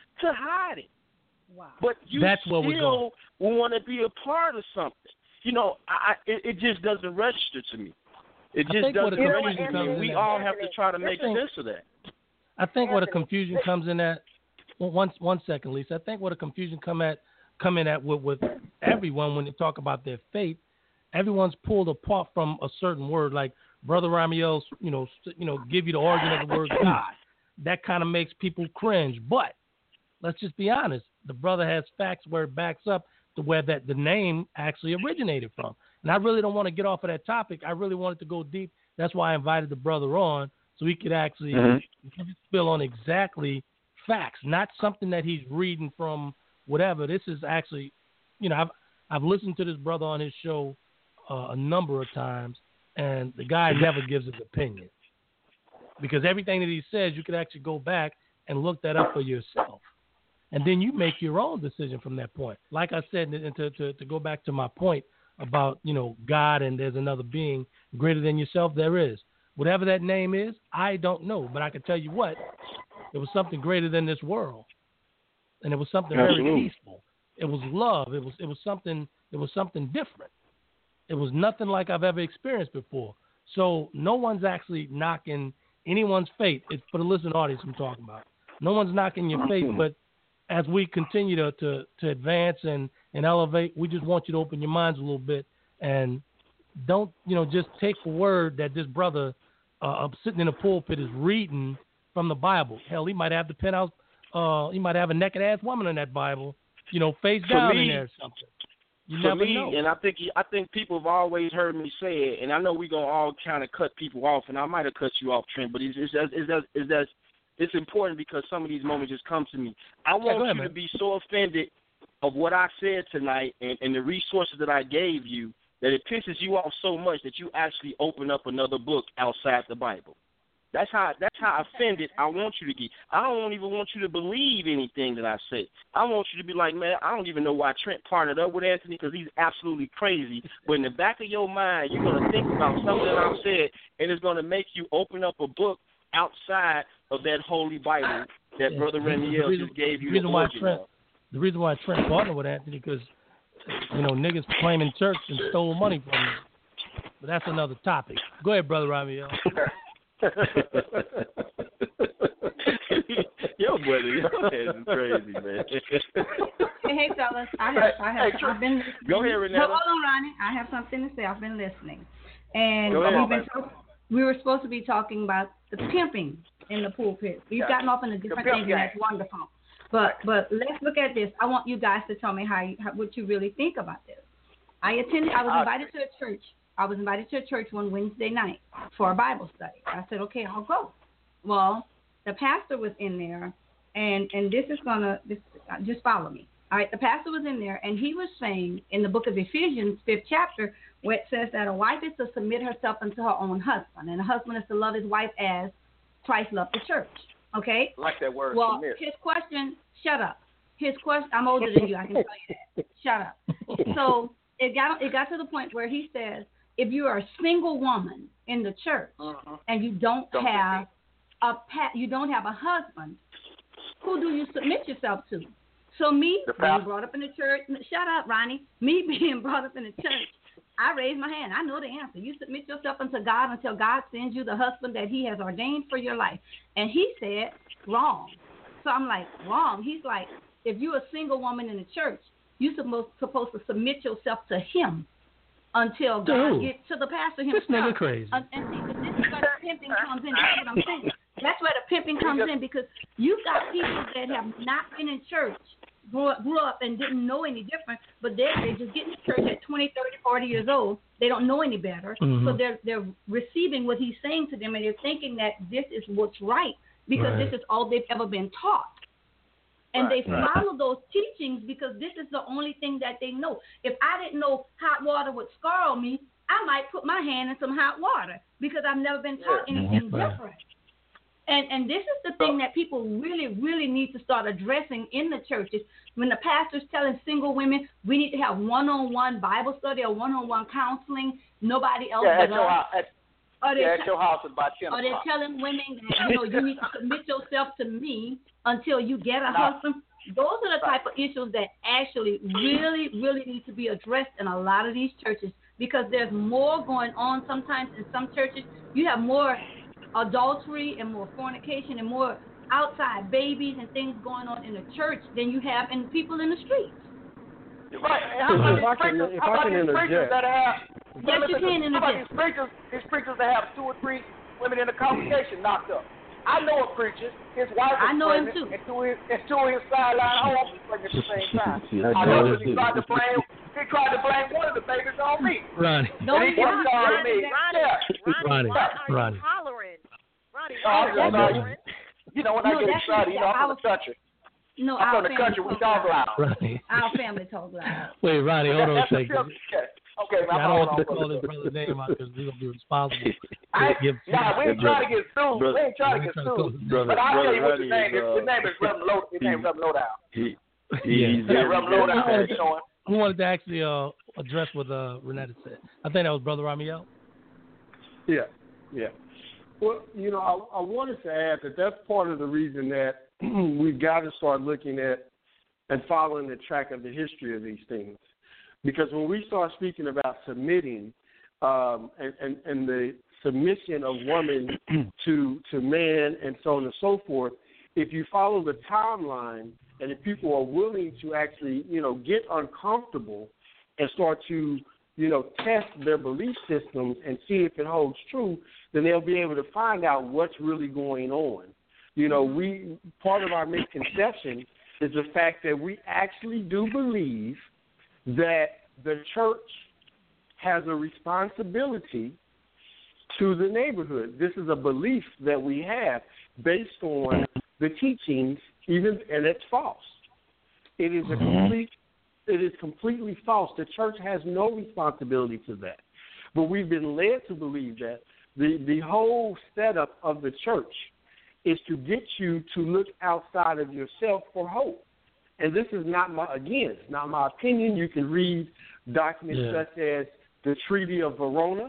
hide it. Wow. But you still want to be a part of something. You know, it just doesn't register to me. It just doesn't register to me. We all have to try to make sense of that. I think where the confusion comes in at, one second, Lisa. I think where the confusion come in at with everyone when they talk about their faith, everyone's pulled apart from a certain word, like Brother Ramiel's, give you the origin of the word God. That kind of makes people cringe. But let's just be honest. The brother has facts where it backs up to where that the name actually originated from. And I really don't want to get off of that topic. I really wanted to go deep. That's why I invited the brother on so he could actually spill on exactly facts, not something that he's reading from whatever. This is actually, I've listened to this brother on his show a number of times, and the guy never gives his opinion. Because everything that he says, you could actually go back and look that up for yourself. And then you make your own decision from that point. Like I said, and to go back to my point about, God and there's another being greater than yourself, there is. Whatever that name is, I don't know. But I can tell you what, it was something greater than this world. And it was something very peaceful. It was love. It was something different. It was nothing like I've ever experienced before. So no one's actually knocking anyone's faith. It's for the listening audience I'm talking about. No one's knocking your faith, but as we continue to advance and elevate, we just want you to open your minds a little bit and don't, just take for word that this brother sitting in a pulpit is reading from the Bible. Hell, he might have the penthouse. He might have a naked ass woman in that Bible, face down in there or something. You never know. And I think people have always heard me say it, and I know we're gonna all kind of cut people off, and I might have cut you off, Trent, but it's important because some of these moments just come to me. I want you to be so offended of what I said tonight and the resources that I gave you that it pisses you off so much that you actually open up another book outside the Bible. That's how offended I want you to get. I don't even want you to believe anything that I say. I want you to be like, man, I don't even know why Trent partnered up with Anthony because he's absolutely crazy. But in the back of your mind, you're going to think about something that I've said, and it's going to make you open up a book outside of that holy Bible that Brother Ramiel just gave you the origin of. The reason why Trent partnered with Anthony because, niggas claiming church and stole money from him. But that's another topic. Go ahead, Brother Ramiel. Yo, brother, your ass is crazy, man. Hey, fellas, I've been listening. Go ahead, Renata. Hold on, Ronnie. I have something to say. I've been listening. And we were supposed to be talking about the pimping in the pulpit. We've gotten off on a different thing, and that's wonderful. But let's look at this. I want you guys to tell me what you really think about this. I was invited to a church. I was invited to a church one Wednesday night for a Bible study. I said, okay, I'll go. Well, the pastor was in there, and this is just follow me. All right, the pastor was in there, and he was saying in the book of Ephesians, 5th chapter, where it says that a wife is to submit herself unto her own husband, and a husband is to love his wife as Christ loved the church. Okay? I like that word, well, submit. His question, shut up. His question, I'm older than you, I can tell you that. Shut up. So it got to the point where he says, if you are a single woman in the church and you don't have a husband, who do you submit yourself to? So me being brought up in the church, shut up, Ronnie. Me being brought up in the church, I raised my hand. I know the answer. You submit yourself unto God until God sends you the husband that He has ordained for your life. And he said wrong. So I'm like, wrong. He's like, if you're a single woman in the church, You're supposed to submit yourself to him until God gets to the pastor himself. This nigga crazy. And see, this is where the pimping comes in. That's what I'm saying. That's where the pimping comes in, because you've got people that have not been in church, grew up and didn't know any different, but they just get in church at 20, 30, 40 years old. They don't know any better. So they're receiving what he's saying to them, and they're thinking that this is what's right, because this is all they've ever been taught. And they follow those teachings because this is the only thing that they know. If I didn't know hot water would scald me, I might put my hand in some hot water because I've never been taught anything different. And this is the thing that people really, really need to start addressing in the churches. When the pastor's telling single women, we need to have one-on-one Bible study or one-on-one counseling, nobody else but us. At your house about 10 o'clock. Or they're telling women that, you need to submit yourself to me until you get a husband. Those are the type of issues that actually really, really need to be addressed in a lot of these churches, because there's more going on sometimes in some churches. You have more adultery and more fornication and more outside babies and things going on in the church than you have in people in the streets. Right. How about these preachers that have... Yes, you can interject. How about these preachers that have 2 or 3 women in the congregation knocked up? I know a preacher. His wife is pregnant, him too. And two of his sideline homes is pregnant at the same time. I know because he tried to blame one of the babies on me. Ronnie. No, and he he's not. Ronnie. Hollering. You know, when I get excited, I'm from the country. No, I'm from the country. We talk loud. Ronnie. Our family talk loud. Wait, Ronnie, hold on a second. Okay, I don't want you to call his brother's name out because we're going to be responsible. We ain't trying to get sued. We ain't trying to get sued. But I'll tell you what his name is. His name is Reverend Lowdown. His name is Reverend Lowdown. Reverend Lowdown. Who wanted to actually address what Renetta said? I think that was Brother Ramiel. Yeah. Well, I wanted to add that that's part of the reason that we've got to start looking at and following the track of the history of these things. Because when we start speaking about submitting and the submission of woman to man and so on and so forth, if you follow the timeline and if people are willing to actually, get uncomfortable and start to, test their belief systems and see if it holds true, then they'll be able to find out what's really going on. Part of our misconception is the fact that we actually do believe that the church has a responsibility to the neighborhood. This is a belief that we have based on the teachings, and it's false. It is completely false. The church has no responsibility to that. But we've been led to believe that the whole setup of the church is to get you to look outside of yourself for hope. And this is not it's not my opinion. You can read documents such as the Treaty of Verona.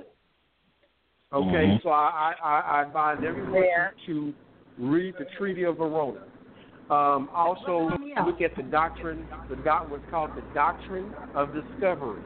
Okay, so I advise everyone to read the Treaty of Verona. Also, look at the doctrine, what's called the Doctrine of Discovery.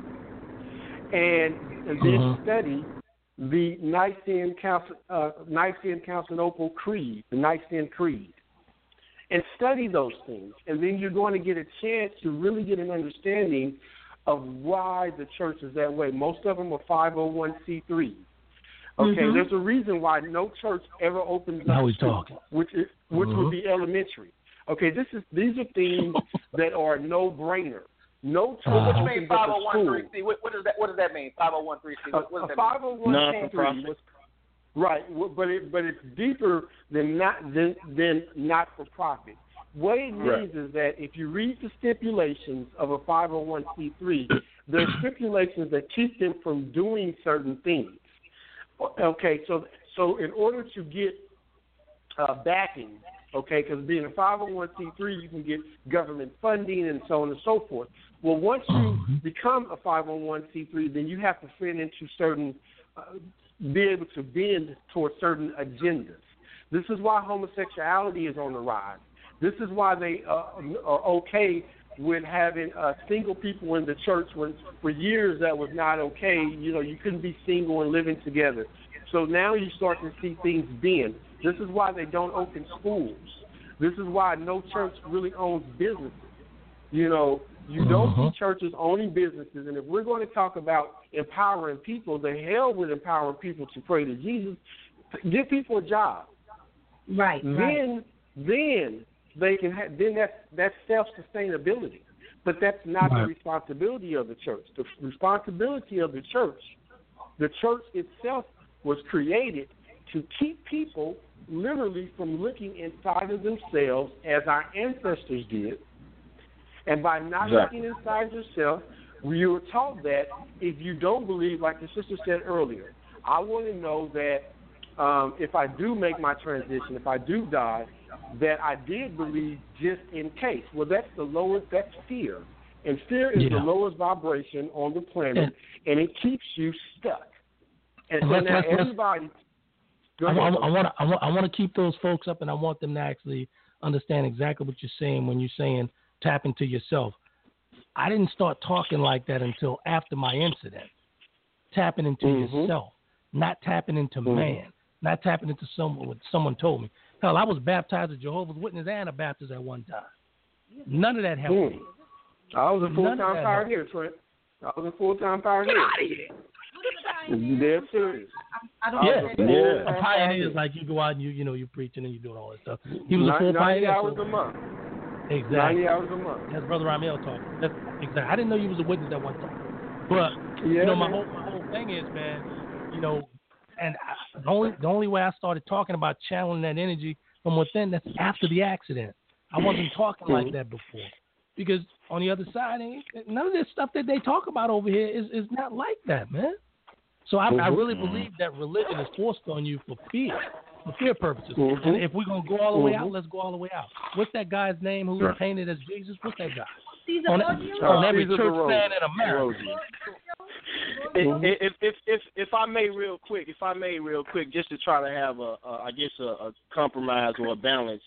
And then study the Nicene Constantinople Creed, the Nicene Creed. And study those things. And then you're going to get a chance to really get an understanding of why the church is that way. Most of them are 501c3. Okay, there's a reason why no church ever opens up, which would be elementary. Okay, these are things that are no-brainer. No church opens up a school. What does that mean? 501c3. What does that mean? 501c3. Right, but it's deeper than not-for-profit. What it means is that if you read the stipulations of a 501c3, there are stipulations that keep them from doing certain things. Okay, so in order to get backing, okay, because being a 501c3, you can get government funding and so on and so forth. Well, once you become a 501c3, then you have to fit into certain be able to bend towards certain agendas. This is why homosexuality is on the rise. This is why they are okay with having single people in the church when for years that was not okay. You couldn't be single and living together. So now you start to see things bend. This is why they don't open schools. This is why no church really owns businesses. You don't see churches owning businesses. And if we're going to talk about empowering people, the hell with empowering people to pray to Jesus. Give people a job. Right. Then they can have, then that's self-sustainability. But that's not the responsibility of the church. The responsibility of the church itself was created to keep people literally from looking inside of themselves as our ancestors did. And by not looking inside yourself, we were taught that if you don't believe, like the sister said earlier, I want to know that if I do make my transition, if I do die, that I did believe just in case. Well, that's the lowest, that's fear. And fear is the lowest vibration on the planet, and it keeps you stuck. And so now everybody... I want to keep those folks up, and I want them to actually understand exactly what you're saying when you're saying tap into yourself. I didn't start talking like that until after my incident. Tapping into yourself, not tapping into man, not tapping into what someone told me. Hell, I was baptized as Jehovah's Witness and a Baptist at one time. None of that helped me. I was a full-time pioneer, Trent. I was a full-time pioneer. Get out of here. You're dead serious. A pioneer is like you go out and you're preaching and you're doing all that stuff. He was a full pioneer. 90 hours a month. Exactly. 90 hours a month. That's Brother Ramiel talking. That's exactly. I didn't know you was a witness at one time. But my whole thing is, man, and the only way I started talking about channeling that energy from within, that's after the accident. I wasn't talking like that before. Because on the other side, none of this stuff that they talk about over here is not like that, man. So I really believe that religion is forced on you for fear purposes. And if we're going to go all the way out, let's go all the way out. What's that guy's name who was painted as Jesus? What's that guy? On every church stand in America. If I may real quick, just to try to have a compromise or a balance,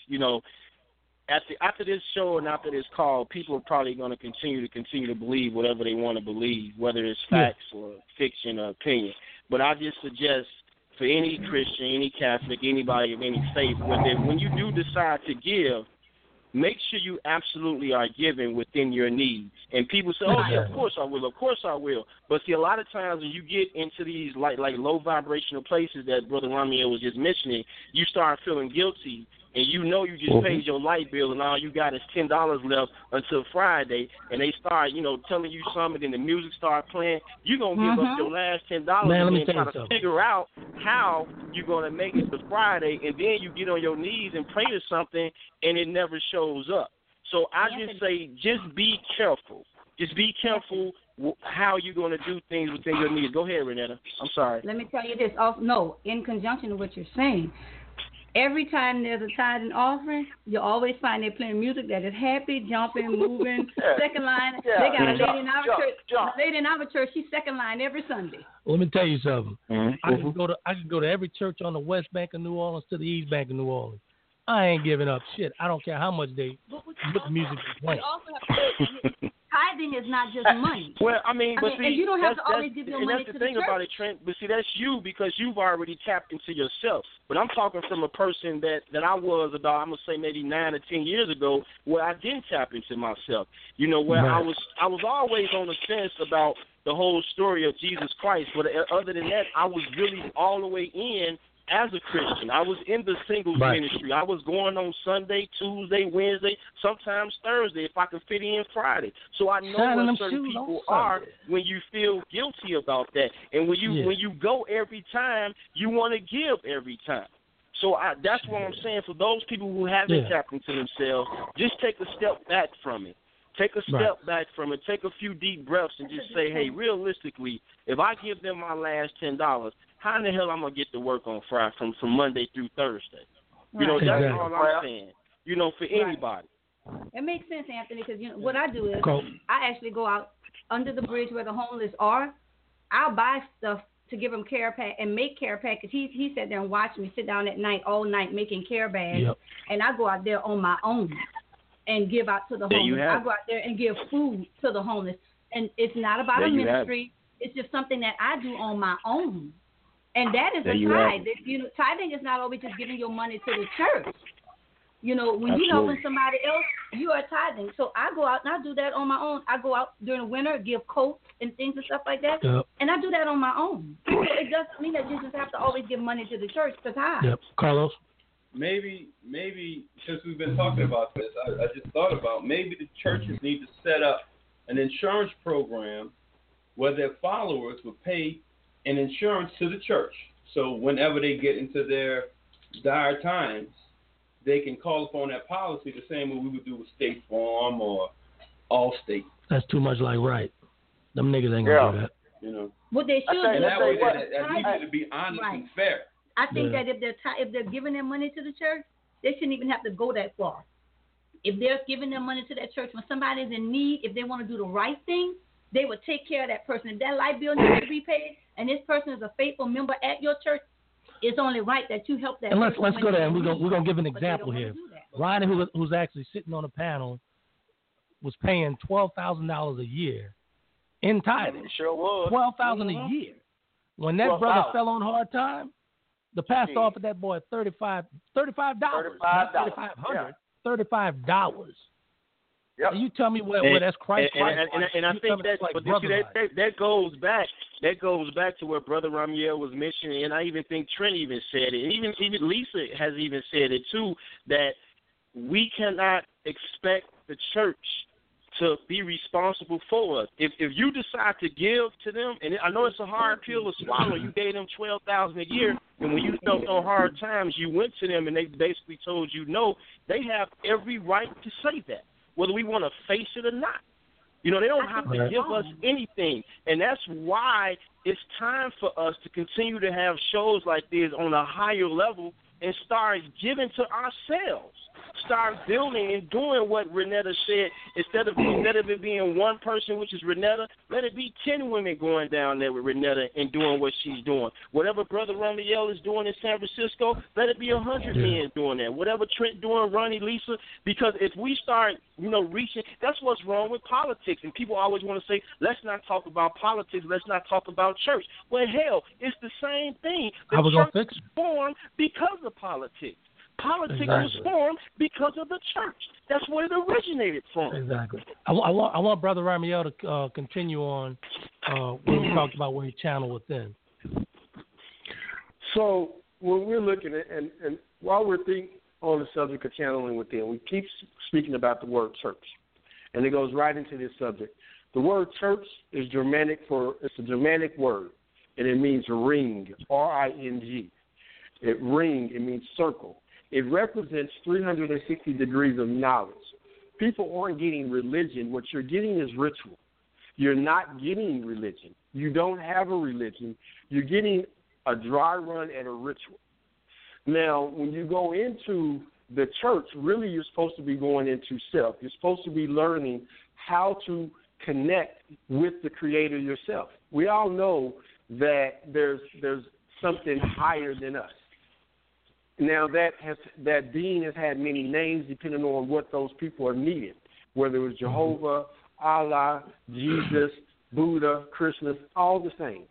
after this show and after this call, people are probably going to continue to believe whatever they want to believe, whether it's facts or fiction or opinion. But I just suggest for any Christian, any Catholic, anybody of any faith, when you do decide to give, make sure you absolutely are giving within your needs. And people say, of course I will. But see, a lot of times when you get into these like low vibrational places that Brother Ramiel was just mentioning, you start feeling guilty. And you just paid your light bill and all you got is $10 left until Friday, and they start, telling you something, and the music start playing, you're going to give up your last $10 and try to figure out how you're going to make it to Friday, and then you get on your knees and pray to something, and it never shows up. So I just say just be careful. Just be careful how you're going to do things within your needs. Go ahead, Renetta. I'm sorry. Let me tell you this. In conjunction with what you're saying, every time there's a tithe and offering, you always find they're playing music that is happy, jumping, moving. Second line, they got a lady in our church. A lady in our church, she's second line every Sunday. Let me tell you something. I can go to every church on the West Bank of New Orleans to the East Bank of New Orleans. I ain't giving up shit. I don't care how much what music they play. Tithing is not just money. Well, and you don't have to always give your money to the church. And that's the thing about it, Trent. But see, that's you because you've already tapped into yourself. But I'm talking from a person that I was about, I'm gonna say maybe 9 or 10 years ago, where I didn't tap into myself. Where I was always on the fence about the whole story of Jesus Christ. But other than that, I was really all the way in. As a Christian, I was in the singles ministry. I was going on Sunday, Tuesday, Wednesday, sometimes Thursday if I could fit in Friday. So I know where certain people are when you feel guilty about that. And when you go every time, you want to give every time. So that's what I'm saying. For those people who haven't tapped into themselves, just take a step back from it. Take a step back from it. Take a few deep breaths and just say, hey, realistically, if I give them my last $10, how in the hell I'm going to get to work on Friday from Monday through Thursday? That's all I'm saying, for anybody. It makes sense, Anthony, because what I do is I actually go out under the bridge where the homeless are. I'll buy stuff to give them care pack and make care packets. He sat there and watched me sit down at night, all night, making care bags, and I go out there on my own and give out to the homeless. I go out there and give food to the homeless. And it's not about a ministry. It's just something that I do on my own. And that is a tithe. Tithing is not always just giving your money to the church. You know, when you're helping somebody else, you are tithing. So I go out and I do that on my own. I go out during the winter, give coats and things and stuff like that, and I do that on my own. So it doesn't mean that you just have to always give money to the church to tithe. Yep. Carlos? Maybe since we've been talking about this, I just thought about maybe the churches need to set up an insurance program where their followers would pay an insurance to the church. So whenever they get into their dire times, they can call upon that policy the same way we would do with State Farm or Allstate. That's too much like right. Them niggas ain't gonna do that. You know. What they should do. That way, that needs to be honest and fair. I think that if they're giving their money to the church, they shouldn't even have to go that far. If they're giving their money to that church, when somebody's in need, if they want to do the right thing, they would take care of that person. If that light bill needs to be paid, and this person is a faithful member at your church, it's only right that you help that. And person. let's go there, and we're gonna give an example here. Ronnie, who's actually sitting on the panel, was paying $12,000 a year in tithing. Sure was. $12,000 a year. When that brother fell on hard time, the pastor offered that boy $35. $35. Yep. And you tell me where that's Christ. And I think that goes back. That goes back to what Brother Ramiel was mentioning, and I even think Trent even said it. Even Lisa has even said it too. That we cannot expect the church to be responsible for us. If you decide to give to them, and I know it's a hard pill to swallow. You gave them $12,000 a year, and when you felt on hard times, you went to them and they basically told you no. They have every right to say that, whether we want to face it or not. You know, they don't have to give us anything. And that's why it's time for us to continue to have shows like this on a higher level and start giving to ourselves. Start building and doing what Renetta said. Instead of it being one person, which is Renetta, let it be 10 women going down there with Renetta and doing what she's doing. Whatever Brother Ramiel is doing in San Francisco, let it be 100 men doing that. Whatever Trent doing, Ronnie, Lisa, because if we start, reaching, that's what's wrong with politics. And people always want to say, let's not talk about politics, let's not talk about church. Well, hell, it's the same thing. The church was formed because of politics. Politics was formed because of the church. That's where it originated from. Exactly. I want Brother Ramiel to continue on when we talked about where he channeled within. So when we're looking at, and while we're thinking on the subject of channeling within, we keep speaking about the word church. And it goes right into this subject. The word church is Germanic it's a Germanic word, and it means ring, R-I-N-G. It means circle. It represents 360 degrees of knowledge. People aren't getting religion. What you're getting is ritual. You're not getting religion. You don't have a religion. You're getting a dry run at a ritual. Now, when you go into the church, really you're supposed to be going into self. You're supposed to be learning how to connect with the Creator yourself. We all know that there's something higher than us. Now, that being has had many names depending on what those people are needing, whether it was Jehovah, Allah, Jesus, Buddha, Krishna, all the same.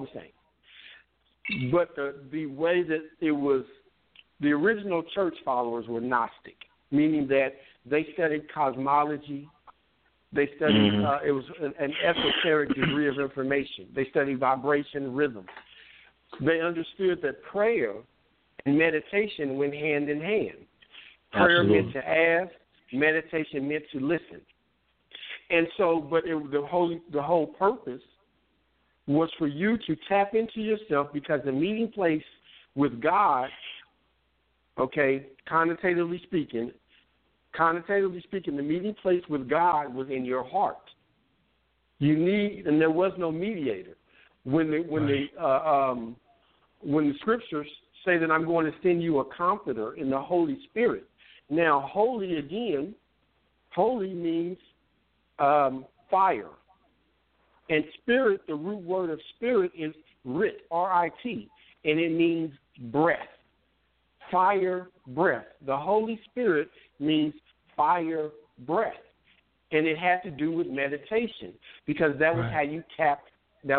But the way that it was, the original church followers were Gnostic, meaning that they studied cosmology. They studied, it was an esoteric degree of information. They studied vibration, rhythm. They understood that prayer and meditation went hand in hand. Prayer meant to ask, meditation meant to listen. And so, but the whole purpose was for you to tap into yourself, because the meeting place with God, connotatively speaking, the meeting place with God was in your heart. And there was no mediator. When the scriptures say that I'm going to send you a comforter in the Holy Spirit. Now, holy means fire. And spirit, the root word of spirit is rit, R-I-T, and it means breath. Fire, breath. The Holy Spirit means fire, breath. And it had to do with meditation, because that was how you tapped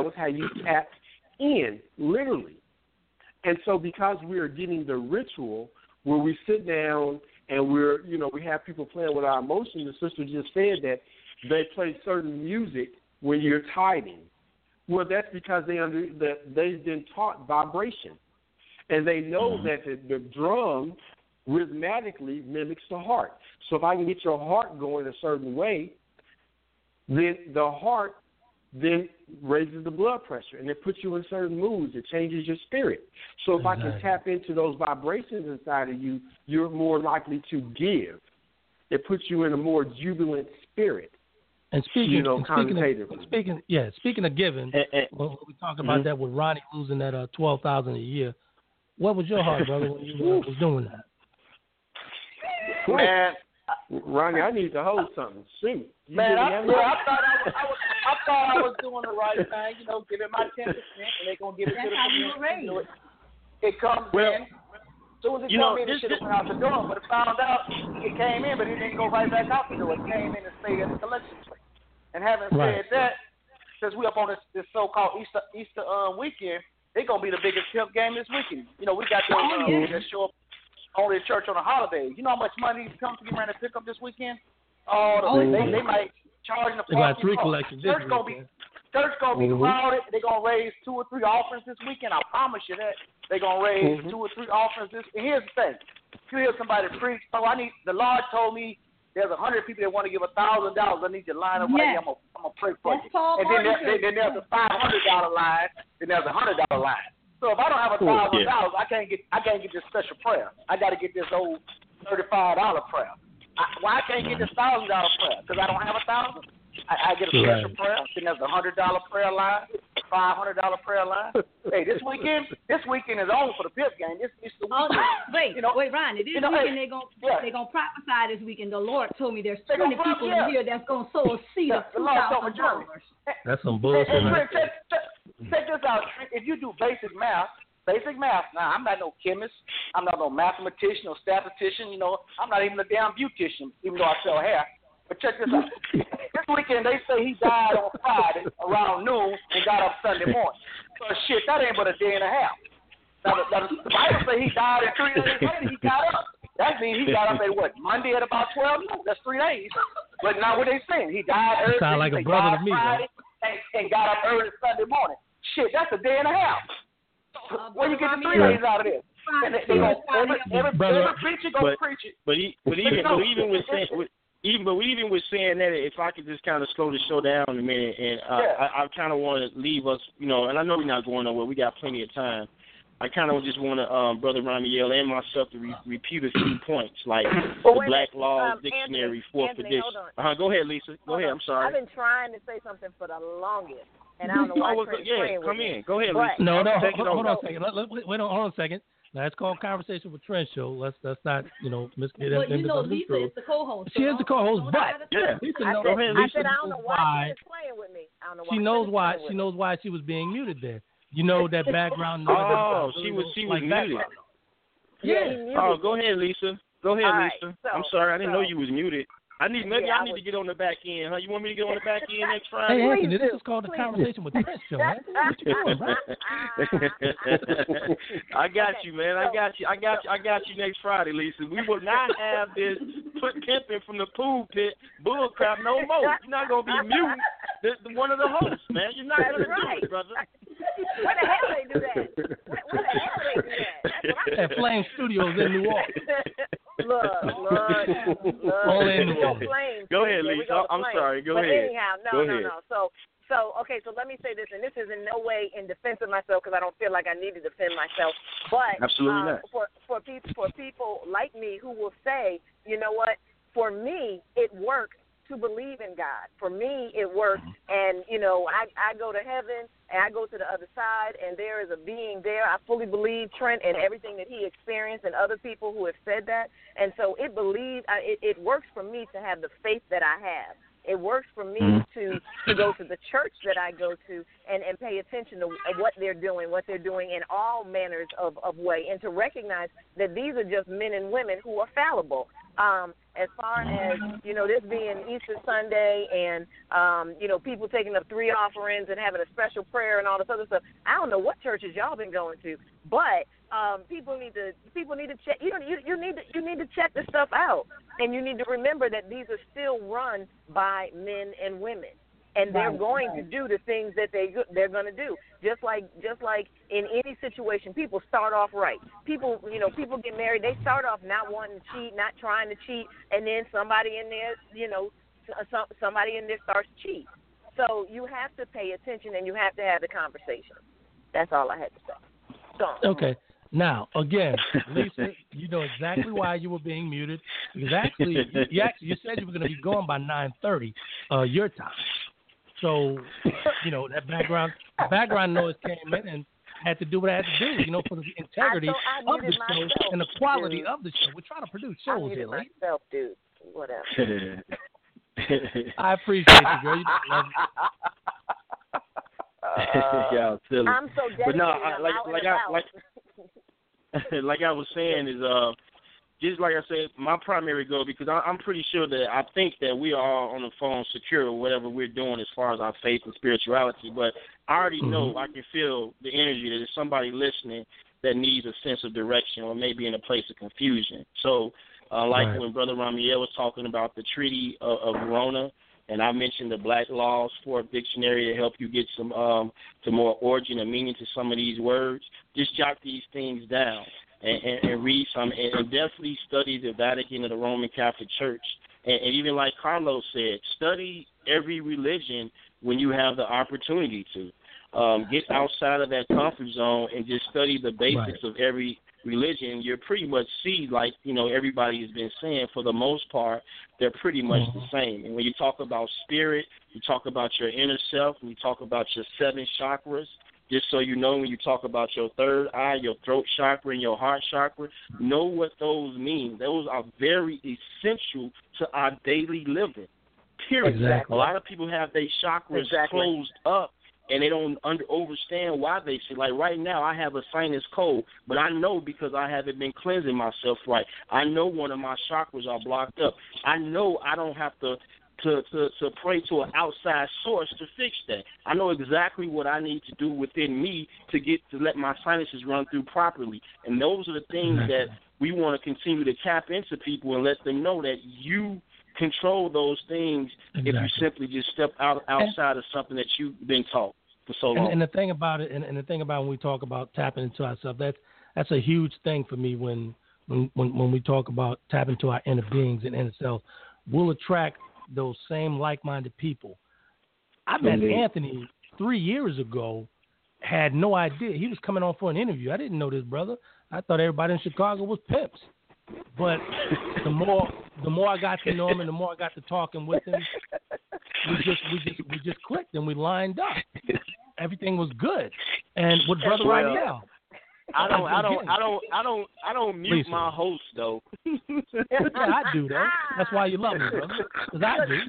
in, literally. And so because we are getting the ritual where we sit down and we have people playing with our emotions. The sister just said that they play certain music when you're tithing. Well, that's because they've been taught vibration, and they know that the drum rhythmically mimics the heart. So if I can get your heart going a certain way, then the heart then raises the blood pressure, and it puts you in certain moods. It changes your spirit. So if I can tap into those vibrations inside of you, you're more likely to give. It puts you in a more jubilant spirit. And speaking of giving, when we talked about that with Ronnie losing that $12,000 a year, what was your heart, brother, when you was doing that? Man, Ronnie, I need to hold something. Shoot, man, I thought I was doing the right thing, giving my 10%, and they're gonna give it to the community. It comes in. As soon as it came in, it should have went out the door, but it found out it came in, but it didn't go right back out the door. It came in and stayed at the collection plate. And having said that, since we up on this so-called Easter weekend, they're gonna be the biggest pimp game this weekend. We got those that show up only at church on the holidays. You know how much money these pimps get around to pick up this weekend? They might charge the parking. Church gonna be crowded. They're gonna raise 2 or 3 offerings this weekend. I promise you that. They're going to raise 2 or 3 offerings. And here's the thing. If you hear somebody preach, the Lord told me there's 100 people that want to give $1,000. I need you to line up right here. I'm going to pray for you. And then there's a $500 line. Then there's a $100 line. So if I don't have $1,000, I can't get this special prayer. I got to get this old $35 prayer. Why I can't get this $1,000 prayer? Because I don't have $1,000. I get a special prayer. Then there's a $100 prayer line, $500 prayer line. Hey, this weekend is on for the pimp game. This the weekend. Wait, Ronnie. This weekend they're gonna prophesy this weekend. The Lord told me there's 20 people in here that's gonna sow a seed of $2,000. That's some bullshit. Check this out. If you do basic math. Now, I'm not no chemist. I'm not no mathematician or statistician. I'm not even a damn beautician, even though I sell hair. But check this out. This weekend, they say he died on Friday around noon and got up Sunday morning. So, shit, that ain't but a day and a half. Now, the Bible say he died, and 3 days later he got up. That means he got up at what, Monday at about 12? No, that's 3 days. But now what they saying? He died early. Sound like a brother to me, Friday, and got up early Sunday morning. Shit, that's a day and a half. Where you get the 3 days out of this? And every preacher gonna preach it. But even with saying that, if I could just kind of slow the show down a minute, and I kind of want to leave us, and I know we're not going nowhere. We got plenty of time. I kind of just want to, Brother Ramiel and myself, to repeat a few points, like the Black Law Dictionary, 4th edition. Go ahead, Lisa. Go ahead. I'm sorry. I've been trying to say something for the longest, and I don't know why Trent's praying with me. Go ahead, Lisa. No, hold on a second. Hold on a second. Now, it's called Conversation with Trent Show. Let's not, mislead them. Well, Lisa is the co-host. She is the co-host, but Lisa knows why she's playing with me. I don't know why. She knows why she was being muted there. That background noise. Oh, she was muted. Yeah. Oh, go ahead, Lisa. Lisa. So, I'm sorry, I didn't know you was muted. I need to get on the back end, huh? You want me to get on the back end next Friday? Hey, Anthony, this is called the Conversation with Trent Show, man. What you doing, bro? I got you, man. I got you next Friday, Lisa. We will not have this pimping from the pool pit bull crap no more. You're not gonna be muting one of the hosts, man. You're not gonna do it, brother. Where the hell they do that? Where the hell they do that? At Flame Studios in New Orleans. Look. Only in New Orleans. Go ahead, Lisa. I'm sorry. Go ahead. Anyhow, no. So, okay, so let me say this, and this is in no way in defense of myself because I don't feel like I need to defend myself. But absolutely not. For people like me who will say, you know what, for me, it works to believe in God. For me, it works, and, I go to heaven, and I go to the other side, and there is a being there. I fully believe Trent and everything that he experienced and other people who have said that, and so it works for me to have the faith that I have. It works for me to go to the church that I go to and pay attention to what they're doing in all manners of way, and to recognize that these are just men and women who are fallible. As far as, this being Easter Sunday and, people taking up 3 offerings and having a special prayer and all this other stuff, I don't know what churches y'all been going to, but people need to check. You need to check this stuff out, and you need to remember that these are still run by men and women. And they're going to do the things that they're going to do. Just like in any situation, people start off right. People get married. They start off not wanting to cheat, not trying to cheat, and then somebody in there, somebody in there starts to cheat. So you have to pay attention and you have to have the conversation. That's all I had to say. So. Okay. Now, again, Lisa, you know exactly why you were being muted, because actually you said you were going to be gone by 9:30 your time. So, that background noise came in and had to do what I had to do, for the integrity of the show and the quality of the show. We're trying to produce shows here, right? Myself, dude. Whatever. I appreciate you, girl. You love yeah, silly. I'm so dedicated. But no, like I was saying is just like I said, my primary goal, because I'm pretty sure that I think that we are all on the phone secure with whatever we're doing as far as our faith and spirituality. But I already know, I can feel the energy that there's somebody listening that needs a sense of direction or maybe in a place of confusion. So when Brother Ramiel was talking about the Treaty of Verona, and I mentioned the Black Laws Fourth Dictionary to help you get some to more origin and meaning to some of these words, just jot these things down. And read some, and definitely study the Vatican of the Roman Catholic Church. And even like Carlos said, study every religion when you have the opportunity to. Get outside of that comfort zone and just study the basics of every religion. You'll pretty much see, like, everybody has been saying, for the most part, they're pretty much the same. And when you talk about spirit, you talk about your inner self, and you talk about your 7 chakras. Just so you know, when you talk about your third eye, your throat chakra, and your heart chakra, know what those mean. Those are very essential to our daily living, period. Exactly. A lot of people have their chakras closed up, and they don't understand why they say, like right now, I have a sinus cold, but I know because I haven't been cleansing myself right. I know one of my chakras are blocked up. I know I don't have to pray to an outside source to fix that. I know exactly what I need to do within me to let my sinuses run through properly. And those are the things that we want to continue to tap into people and let them know that you control those things if you simply just step outside of something that you've been taught for so long. And the thing about it, and the thing about when we talk about tapping into ourselves, that's a huge thing for me when we talk about tapping into our inner beings and inner self. We'll attract those same like-minded people. I met Anthony 3 years ago, had no idea. He was coming on for an interview. I didn't know this brother. I thought everybody in Chicago was pimps. But the more I got to know him and the more I got to talking with him, we just clicked and we lined up. Everything was good. And with Brother Ramiel, I don't mute Lisa. My host though. Yeah, I do though. That's why you love me, brother. Because I do.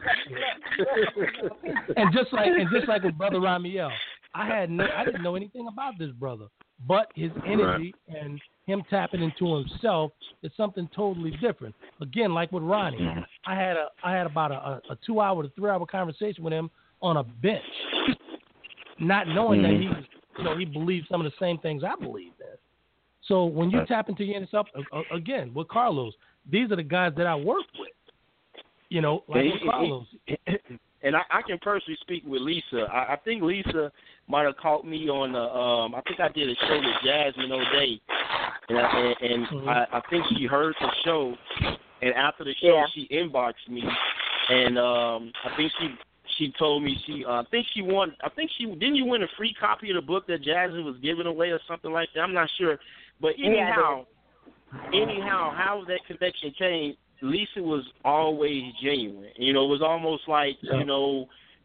and just like with Brother Ramiel, I didn't know anything about this brother, but his energy and him tapping into himself is something totally different. Again, like with Ronnie, I had about a 2 hour to 3 hour conversation with him on a bench, not knowing that he believes some of the same things I believe in. So when you tap into yourself, again, with Carlos, these are the guys that I work with, like with Carlos. And I can personally speak with Lisa. I think Lisa might have caught me on I think I did a show with Jasmine O'Day. And I think she heard the show, and after the show, she inboxed me. And I think she told me didn't you win a free copy of the book that Jasmine was giving away or something like that? I'm not sure. But anyhow, how that connection came, Lisa was always genuine. It was almost like,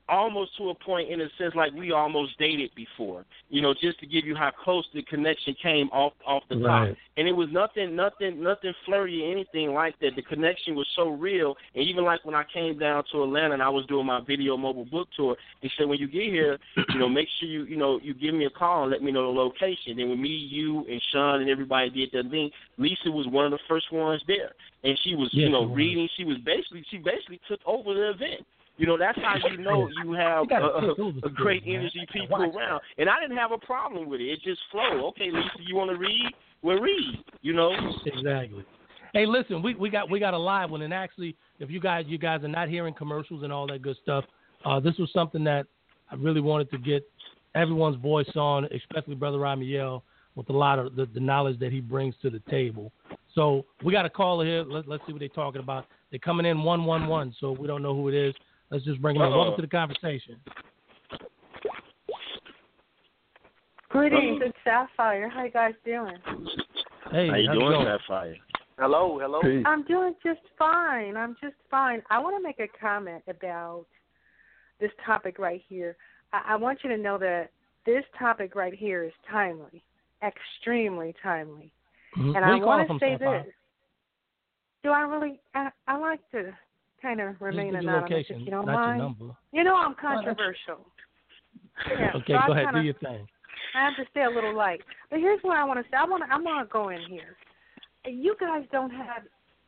almost to a point in a sense like we almost dated before, just to give you how close the connection came off the top. And it was nothing flirty or anything like that. The connection was so real. And even like when I came down to Atlanta and I was doing my video mobile book tour, he said, when you get here, make sure you give me a call and let me know the location. And when me, you, and Sean and everybody did that thing, Lisa was one of the first ones there. And she was, reading. She basically took over the event. That's how you have a great energy people around. And I didn't have a problem with it. It just flowed. Okay, Lisa, you want to read? We'll read, Exactly. Hey, listen, we got a live one. And actually, if you guys are not hearing commercials and all that good stuff, this was something that I really wanted to get everyone's voice on, especially Brother Ramiel, with a lot of the knowledge that he brings to the table. So we got a caller here. Let's see what they're talking about. They're coming in 111, so we don't know who it is. Let's just bring them in. Welcome to the conversation. Greetings, it's Sapphire. How you guys doing? Hey, how you doing, Sapphire? Hello. Peace. I'm doing just fine. I want to make a comment about this topic right here. I want you to know that this topic right here is timely, extremely timely. Mm-hmm. And I want to say this. Do I really? I like to kind of remain anonymous, if you don't mind. I'm controversial. Yeah, okay, so go ahead, do your thing. I have to stay a little light. But here's what I want to say. I'm gonna go in here. You guys don't have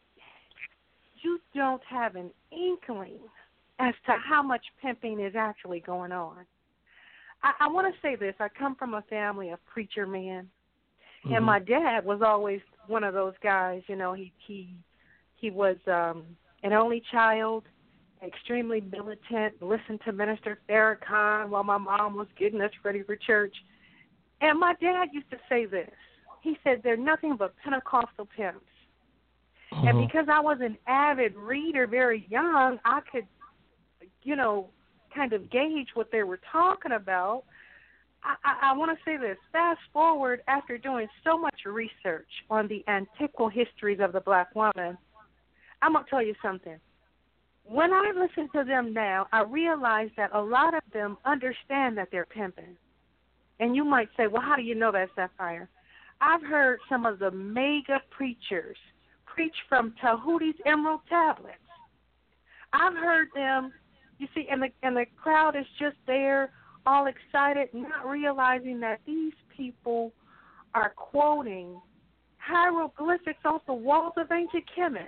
an inkling as to how much pimping is actually going on. I want to say this. I come from a family of preacher men, and my dad was always one of those guys. He was an only child, extremely militant, listened to Minister Farrakhan while my mom was getting us ready for church. And my dad used to say this. He said, they're nothing but Pentecostal pimps. And because I was an avid reader very young, I could, kind of gauge what they were talking about. I want to say this. Fast forward, after doing so much research on the antiqual histories of the black woman, I'm going to tell you something. When I listen to them now, I realize that a lot of them understand that they're pimping. And you might say, well, how do you know that, Sapphire? I've heard some of the mega preachers preach from Tahuti's Emerald Tablets. I've heard them, you see, and the crowd is just there, all excited, not realizing that these people are quoting hieroglyphics off the walls of ancient Kemet.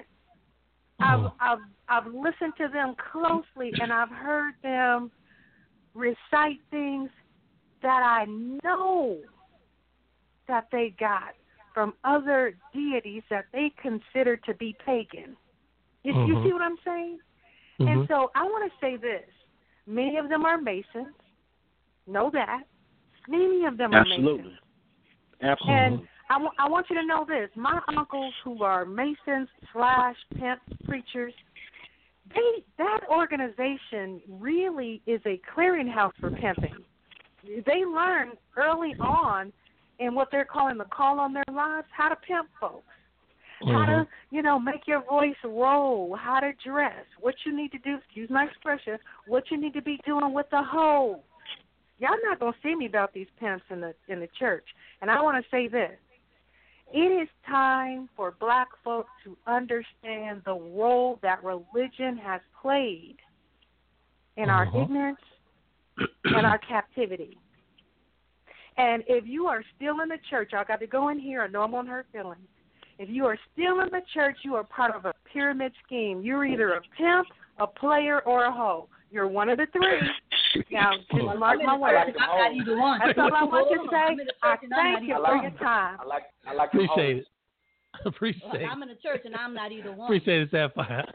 I've listened to them closely, and I've heard them recite things that I know that they got from other deities that they consider to be pagan. You see what I'm saying? And so I want to say this. Many of them are Masons. Know that. Many of them are Masons. Absolutely. And I want you to know this. My uncles who are Masons / pimp preachers, that organization really is a clearinghouse for pimping. They learn early on in what they're calling the call on their lives, how to pimp folks, how to, make your voice roll, how to dress, what you need to do, excuse my expression, what you need to be doing with the hoe. Y'all not going to see me about these pimps in the church. And I want to say this. It is time for black folks to understand the role that religion has played in our ignorance and our captivity. And if you are still in the church, I got to go in here. I know I'm on hurt feelings. If you are still in the church, you are part of a pyramid scheme. You're either a pimp, a player, or a hoe. You're one of the three. Now, just mark my words. I'm not either one. That's all I want to say. I thank you for your time. I like Appreciate it. Appreciate it. I'm in the church and I'm not either one. Appreciate it, Sapphire.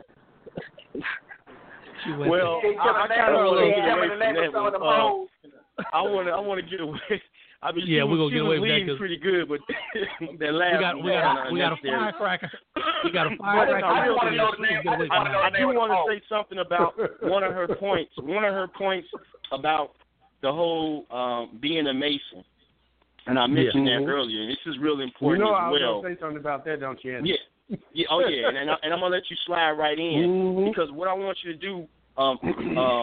Well, I kind of want to get away from that. I want to get away. I mean, we're gonna get away from that. Pretty good, but that last we got a firecracker. We got a firecracker. I do want to say something about one of her points. One of her points about the whole being a Mason, and I mentioned that earlier. This is really important as well. I was gonna say something about that, don't you, Andy? Yeah. Oh yeah, and I'm gonna let you slide right in because what I want you to do,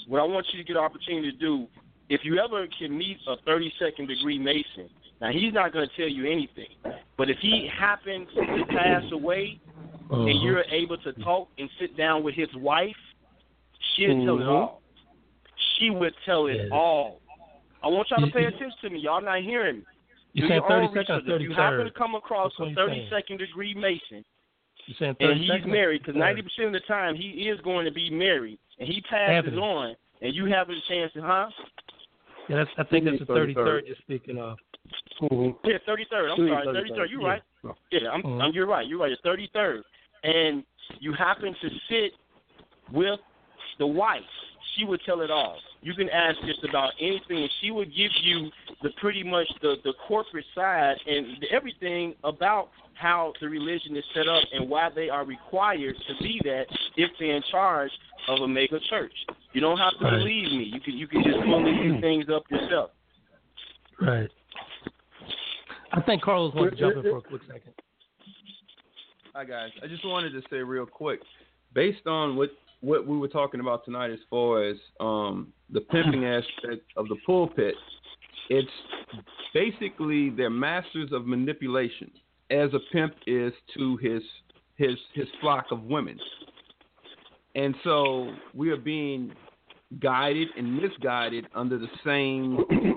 what I want you to get an opportunity to do, if you ever can meet a 32nd degree Mason, now he's not going to tell you anything, but if he happens to pass away and you're able to talk and sit down with his wife, she'll tell it all. She would tell it all. I want y'all to pay attention to me. Y'all not hearing me. You saying 32nd or 33rd? If you happen to come across a 32nd degree Mason, and he's married, because 90% of the time he is going to be married, and he passes on, and you have a chance to, Yeah, I think that's the 33rd you're speaking of. Yeah, 33rd. I'm sorry, 33rd. You're right. Yeah, you're right. You're right. The 33rd, and you happen to sit with the wife. She would tell it all. You can ask just about anything, and she would give you pretty much the corporate side and everything about how the religion is set up and why they are required to be that if they're in charge of a mega church. You don't have to believe me. You can just pull these things up yourself. Right. I think Carlos wants to jump in for a quick second. Hi guys, I just wanted to say real quick, based on what we were talking about tonight as far as the pimping aspect of the pulpit, it's basically they're masters of manipulation, as a pimp is to his flock of women. And so we are being guided and misguided under the same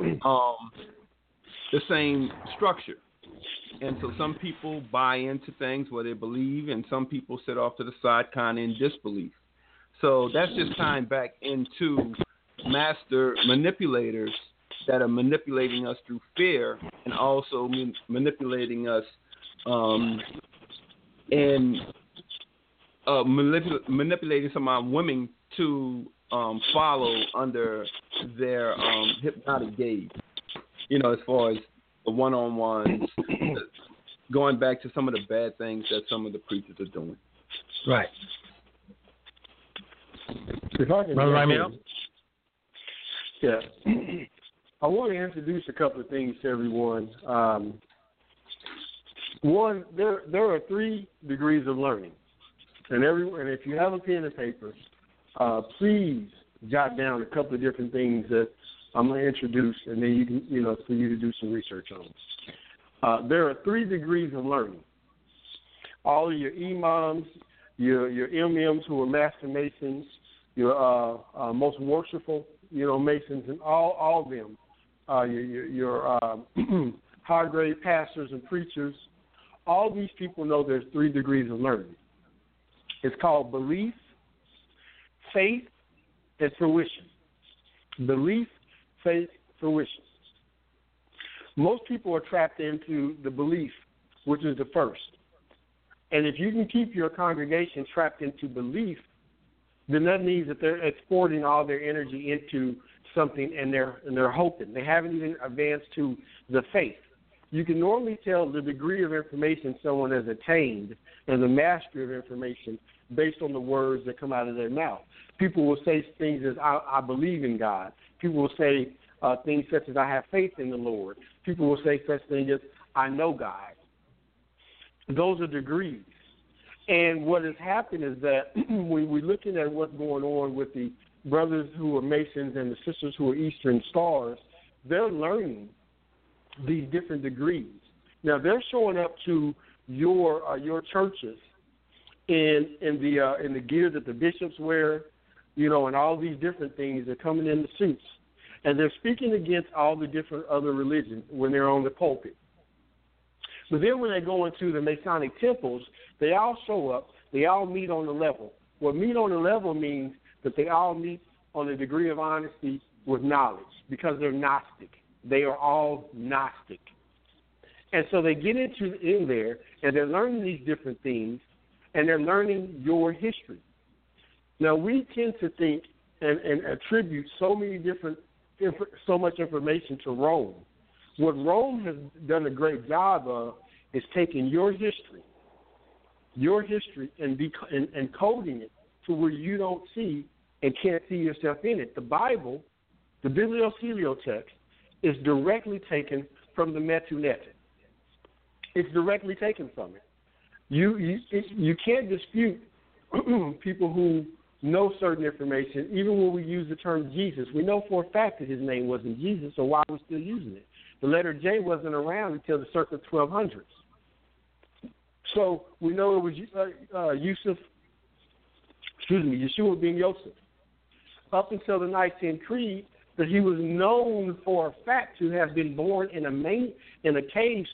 structure. And so some people buy into things where they believe, and some people sit off to the side kind of in disbelief. So that's just tying back into master manipulators that are manipulating us through fear and also manipulating us manipulating some of our women to follow under their hypnotic gaze. You know, as far as the one-on-ones, going back to some of the bad things that some of the preachers are doing. Right. If I can, Brother Ramiro? Yeah. I want to introduce a couple of things to everyone. One, there are 3 degrees of learning, and if you have a pen and paper, please jot down a couple of different things that I'm going to introduce, and then you can, for you to do some research on. There are 3 degrees of learning. All of your imams, your MMs who are master masons, your most worshipful, masons, and all of them, your high grade pastors and preachers. All these people know there's 3 degrees of learning. It's called belief, faith, and fruition. Belief, faith, fruition. Most people are trapped into the belief, which is the first. And if you can keep your congregation trapped into belief, then that means that they're exporting all their energy into something, and they're hoping. They haven't even advanced to the faith. You can normally tell the degree of information someone has attained and the mastery of information based on the words that come out of their mouth. People will say things as, I believe in God. People will say things such as, I have faith in the Lord. People will say such things as, I know God. Those are degrees. And what has happened is that when we're looking at what's going on with the brothers who are Masons and the sisters who are Eastern Stars, they're learning these different degrees. Now, they're showing up to your churches in the gear that the bishops wear, and all these different things. They're coming in the suits. And they're speaking against all the different other religions when they're on the pulpit. But then when they go into the Masonic temples, they all show up. They all meet on the level. What meet on the level means that they all meet on a degree of honesty with knowledge because they're Gnostic. They are all Gnostic. And so they get in there, and they're learning these different things, and they're learning your history. Now, we tend to think and attribute so much information to Rome. What Rome has done a great job of is taking your history, and coding it to where you don't see and can't see yourself in it. The Bible, the Biblioheliotext, is directly taken from the Metuneta. It's directly taken from it. You can't dispute people who know certain information. Even when we use the term Jesus, we know for a fact that his name wasn't Jesus, so why are we still using it? The letter J wasn't around until the circa 1200s. So we know it was Yeshua ben Yosef. Up until the Nicene Creed, that he was known for a fact to have been born in a cave,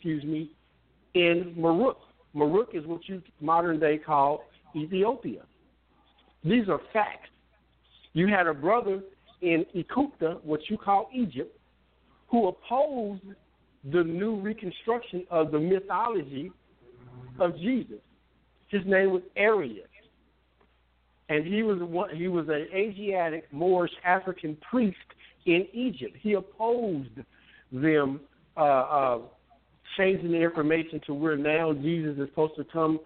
in Maruk. Maruk is what you modern day call Ethiopia. These are facts. You had a brother in Equipta, what you call Egypt, who opposed the new reconstruction of the mythology of Jesus. His name was Arius, and he was an Asiatic Moorish African priest in Egypt. He opposed them changing the information to where now Jesus is supposed to come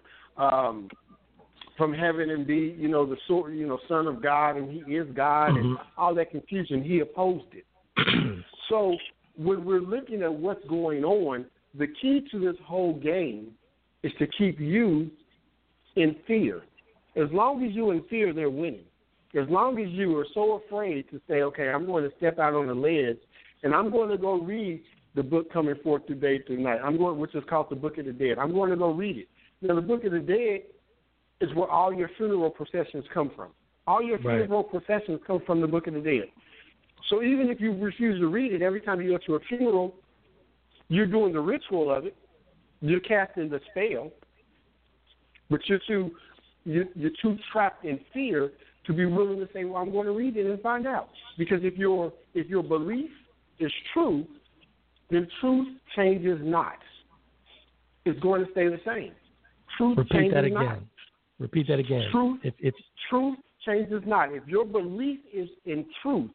from heaven and be, the Son of God, and he is God, and all that confusion. He opposed it. So when we're looking at what's going on, the key to this whole game is to keep you in fear. As long as you're in fear, they're winning. As long as you are so afraid to say, okay, I'm going to step out on the ledge, and I'm going to go read the book coming forth through day through night, which is called the Book of the Dead. I'm going to go read it. Now, the Book of the Dead is where all your funeral processions come from. All your funeral processions come from the Book of the Dead. So even if you refuse to read it, every time you go to a funeral, you're doing the ritual of it. You're casting the spell, but you're too trapped in fear to be willing to say, well, I'm going to read it and find out. Because if your belief is true, then truth changes not. It's going to stay the same. Truth Repeat that changes again. not. Repeat that again. Truth, if truth changes not. If your belief is in truth,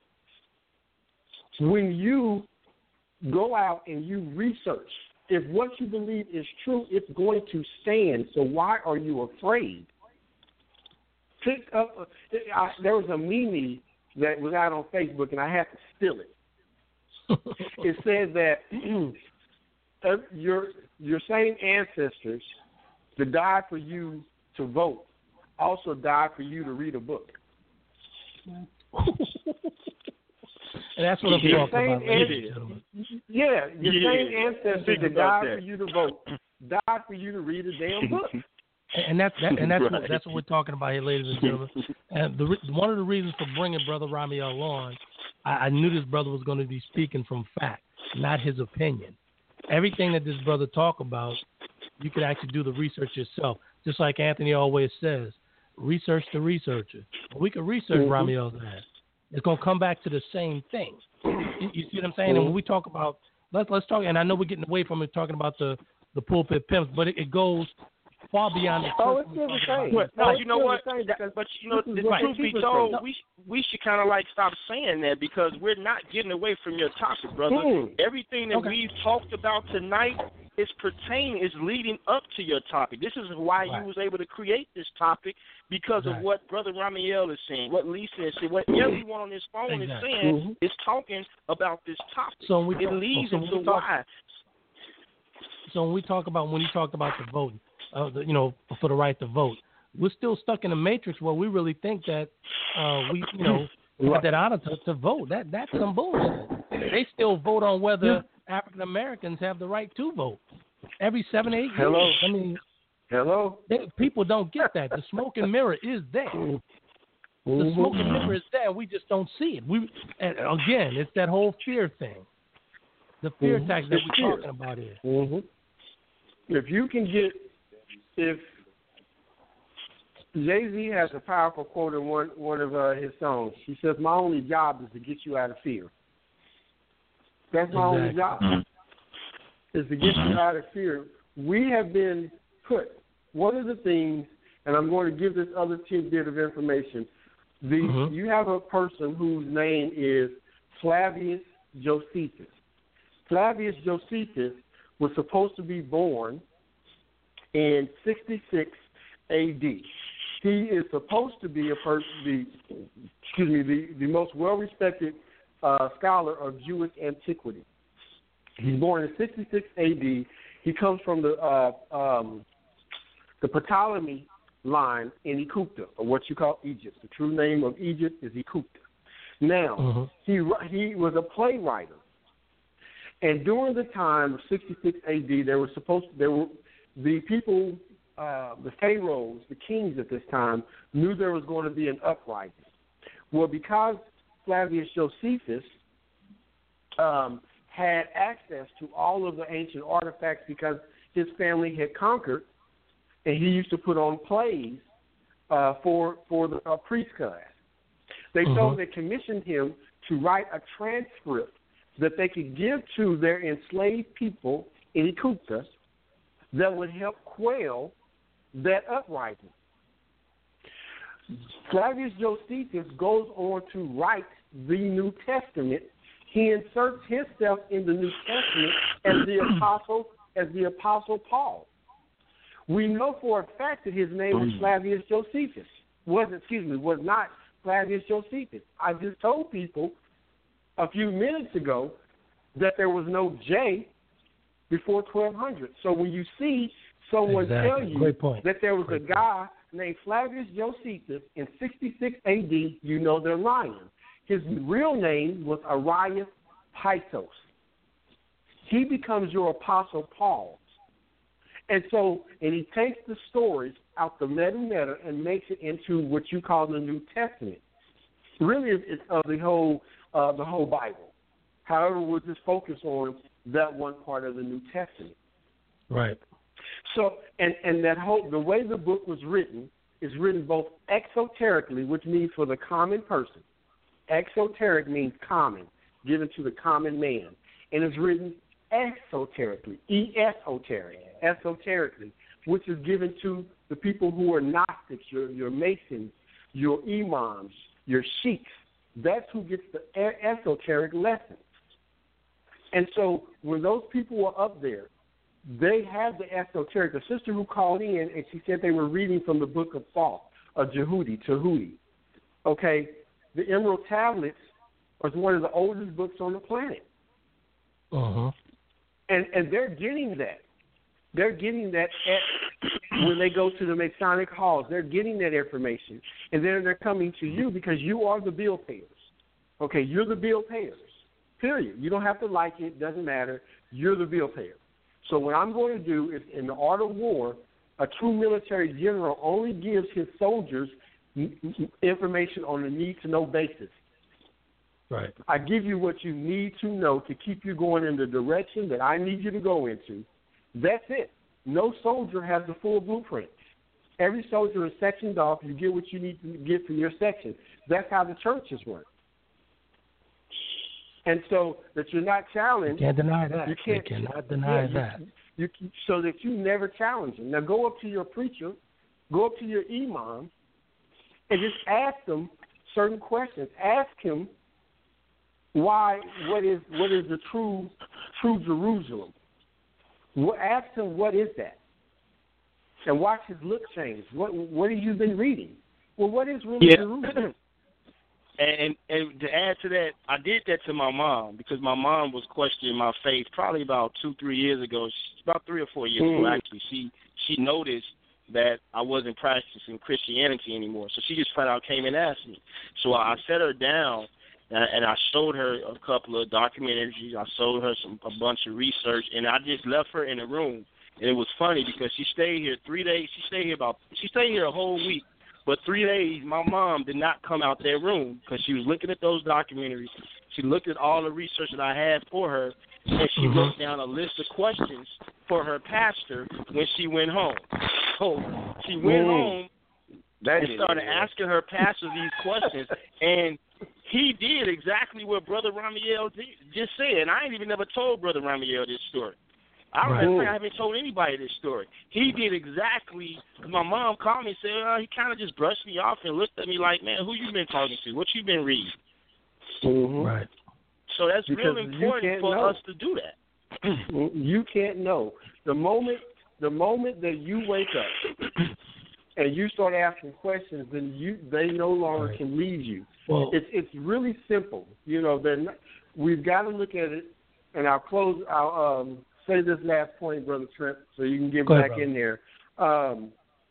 when you go out and you research, if what you believe is true, it's going to stand. So why are you afraid? Pick up. There was a meme that was out on Facebook, and I had to steal it. It says that your same ancestors that died for you to vote also died for you to read a book. And that's what I'm talking about. Yeah, your same ancestors that died for you to vote died for you to read a damn book. And that's what we're talking about here, ladies and gentlemen. And one of the reasons for bringing Brother Ramiel on, I knew this brother was going to be speaking from fact, not his opinion. Everything that this brother talk about, you could actually do the research yourself. Just like Anthony always says, research the researcher. We could research Ramiel's ass. It's going to come back to the same thing. You see what I'm saying? And when we talk about, let's talk, and I know we're getting away from it talking about the pulpit pimps, but it goes far beyond the it's still the same. But you know what? The truth be told, we should kind of like stop saying that because we're not getting away from your topic, brother. Everything that we've talked about tonight is leading up to your topic. This is why you was able to create this topic because of what Brother Ramiel is saying, what Lisa is saying, what everyone on this phone is saying is talking about this topic. So it leads into why. So when you talked about the voting, for the right to vote, we're still stuck in a matrix where we really think that we have that honor to vote. That's some bullshit. They still vote on whether African Americans have the right to vote every 7 to 8 years. I mean, people don't get that. The smoke and mirror is there. The smoke and mirror is there. We just don't see it. And again, it's that whole fear thing. The fear tax that we're talking about here. If Jay-Z has a powerful quote in one of his songs. He says, "My only job is to get you out of fear." That's my only job, is to get you out of fear. We have been put, one of the things, and I'm going to give this other tidbit of information. You have a person whose name is Flavius Josephus. Flavius Josephus was supposed to be born in 66 A.D. He is supposed to be the most well-respected scholar of Jewish antiquity. He's born in 66 A.D. He comes from the Ptolemy line in Ecupta, or what you call Egypt. The true name of Egypt is Ecupta. Now, he was a playwright. And during the time of 66 A.D., the people, the pharaohs, the kings at this time, knew there was going to be an uprising. Well, because Flavius Josephus had access to all of the ancient artifacts because his family had conquered, and he used to put on plays for the priest class. They commissioned him to write a transcript that they could give to their enslaved people in Ecupta that would help quell that uprising. Flavius Josephus goes on to write the New Testament. He inserts himself in the New Testament as the Apostle Paul. We know for a fact that his name was Flavius Josephus. Was not Flavius Josephus. I just told people a few minutes ago that there was no J before 1200. So when you see someone tell you that there was a guy named Flavius Josephus in 66 A.D., you know they're lying. His real name was Arius Pythos. He becomes your Apostle Paul. And he takes the stories out the meta and makes it into what you call the New Testament. Really, it's the whole Bible. However, we'll just focus on that one part of the New Testament. Right. So, and the way the book was written is written both exoterically, which means for the common person. Exoteric means common, given to the common man. And it's written esoterically, esoterically, which is given to the people who are Gnostics, your Masons, your Imams, your Sheiks. That's who gets the esoteric lessons. And so when those people were up there, they had the esoteric. The sister who called in, and she said they were reading from the book of Thoth, of Tahuti. Okay, the Emerald Tablets was one of the oldest books on the planet. And they're getting that. They're getting that when they go to the Masonic halls. They're getting that information. And then they're coming to you because you are the bill payers. Okay, you're the bill payers, period. You don't have to like it. Doesn't matter. You're the bill payer. So what I'm going to do is, in the art of war, a true military general only gives his soldiers information on a need-to-know basis. Right. I give you what you need to know to keep you going in the direction that I need you to go into. That's it. No soldier has the full blueprint. Every soldier is sectioned off. You get what you need to get from your section. That's how the churches work. And so that you're not challenged. You can't deny that. You cannot deny that. So that you never challenge them. Now go up to your preacher, go up to your imam, and just ask them certain questions. Ask him what is the true Jerusalem. Ask him what is that, and watch his look change. What have you been reading? Well, what is really Jerusalem? And to add to that, I did that to my mom because my mom was questioning my faith probably about 2-3 years ago. About 3 or 4 years ago, actually. She noticed that I wasn't practicing Christianity anymore, so she just flat out came and asked me. So I sat her down and I showed her a couple of documentaries. I showed her a bunch of research, and I just left her in the room. And it was funny because she stayed here 3 days. She stayed here a whole week. But 3 days, my mom did not come out that room because she was looking at those documentaries. She looked at all the research that I had for her, and she wrote down a list of questions for her pastor when she went home. So she went home and started asking her pastor these questions, and he did exactly what Brother Ramiel just said. And I ain't even never told Brother Ramiel this story. I haven't told anybody this story. He did exactly. My mom called me and said, he kind of just brushed me off and looked at me like, man, who you been talking to? What you been reading? Right. So that's real important for us to do that. You can't know. The moment that you wake up and you start asking questions, then they no longer can lead you. Well, it's really simple. You know, we've got to look at it, and I'll say this last point, Brother Trent, so you can get back in there.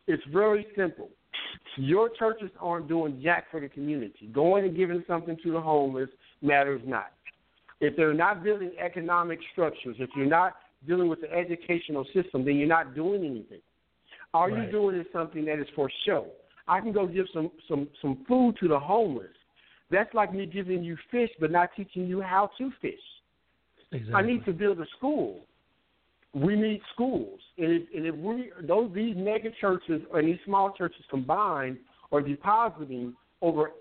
It's very simple. Your churches aren't doing jack for the community. Going and giving something to the homeless matters not. If they're not building economic structures, if you're not dealing with the educational system, then you're not doing anything. All you're doing is something that is for show. I can go give some food to the homeless. That's like me giving you fish but not teaching you how to fish. Exactly. I need to build a school. We need schools. And if these mega churches and these small churches combined are depositing over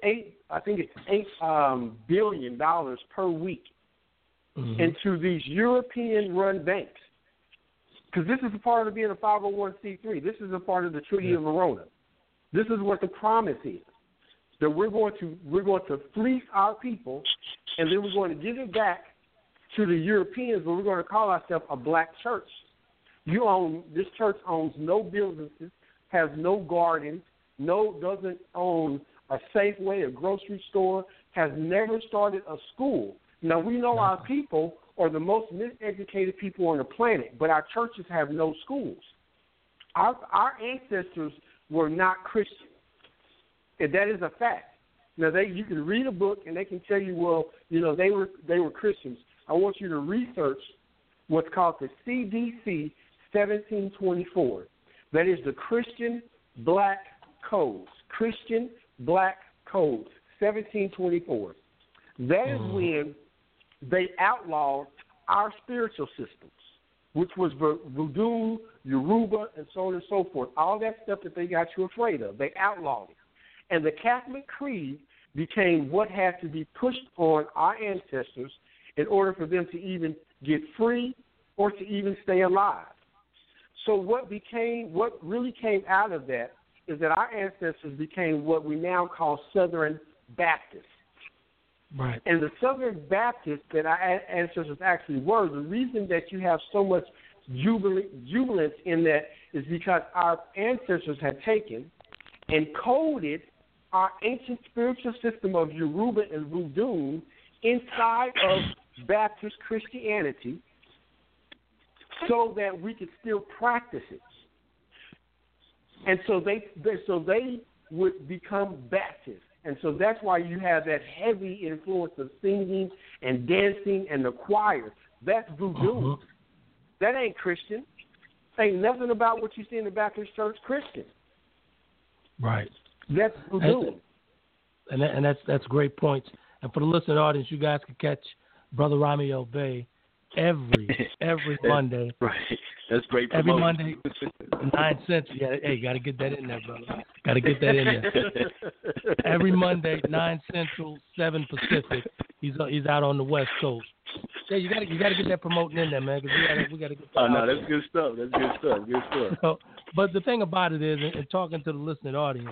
$8 billion per week into these European-run banks. Because this is a part of being a 501c3. This is a part of the Treaty of Verona. This is what the promise is. That we're going to fleece our people, and then we're going to give it back to the Europeans, but we're going to call ourselves a black church. This church owns no businesses, has no gardens, doesn't own a Safeway, a grocery store, has never started a school. Now, we know our people are the most miseducated people on the planet, but our churches have no schools. Our ancestors were not Christian, and that is a fact. Now, you can read a book, and they can tell you, well, they were Christians. I want you to research what's called the CDC 1724. That is the Christian Black Codes. Christian Black Codes, 1724. That is when they outlawed our spiritual systems, which was voodoo, Yoruba, and so on and so forth. All that stuff that they got you afraid of, they outlawed it. And the Catholic Creed became what had to be pushed on our ancestors in order for them to even get free or to even stay alive. So what really came out of that is that our ancestors became what we now call Southern Baptists. Right. And the Southern Baptists that our ancestors actually were, the reason that you have so much jubilance in that is because our ancestors had taken and coded our ancient spiritual system of Yoruba and voodoo inside of Baptist Christianity so that we could still practice it. And so they would become Baptists. And so that's why you have that heavy influence of singing and dancing and the choir. That's voodoo. That ain't Christian. Ain't nothing about what you see in the Baptist church Christian. Right. That's voodoo. And that's great points. And for the listening audience, you guys can catch Brother Ramiel Bey every Monday. Right. That's great. Every Monday, 9 cents. Yeah, hey, got to get that in there, brother. Got to get that in there. Every Monday, 9 Central, 7 Pacific. He's out on the West Coast. Yeah, you got to get that promoting in there, man. Cause we got to get that. Oh no, that's good stuff. That's good stuff. Good stuff. So, but the thing about it is, in talking to the listening audience,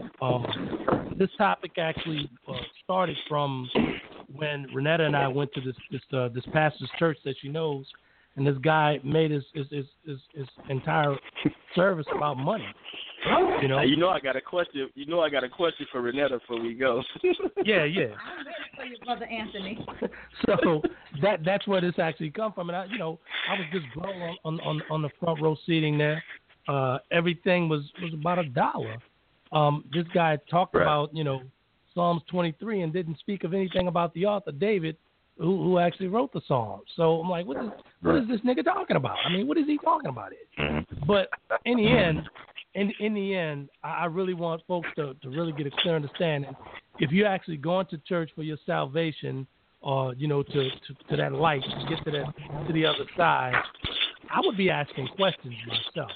this topic actually started from when Renetta and I went to this pastor's church that she knows, and this guy made his entire service about money. I got a question. I got a question for Renetta before we go. Yeah. I'm ready for you, Brother Anthony. So that's where this actually come from, and I was just blown on the front row seating there. Everything was about $1. This guy talked about Psalms 23 and didn't speak of anything about the author David, who actually wrote the Psalms. So I'm like, what is this nigga talking about? I mean, what is he talking about it? But in the end, I really want folks to really get a clear understanding. If you're actually going to church for your salvation, or to that light, to get to the other side, I would be asking questions myself.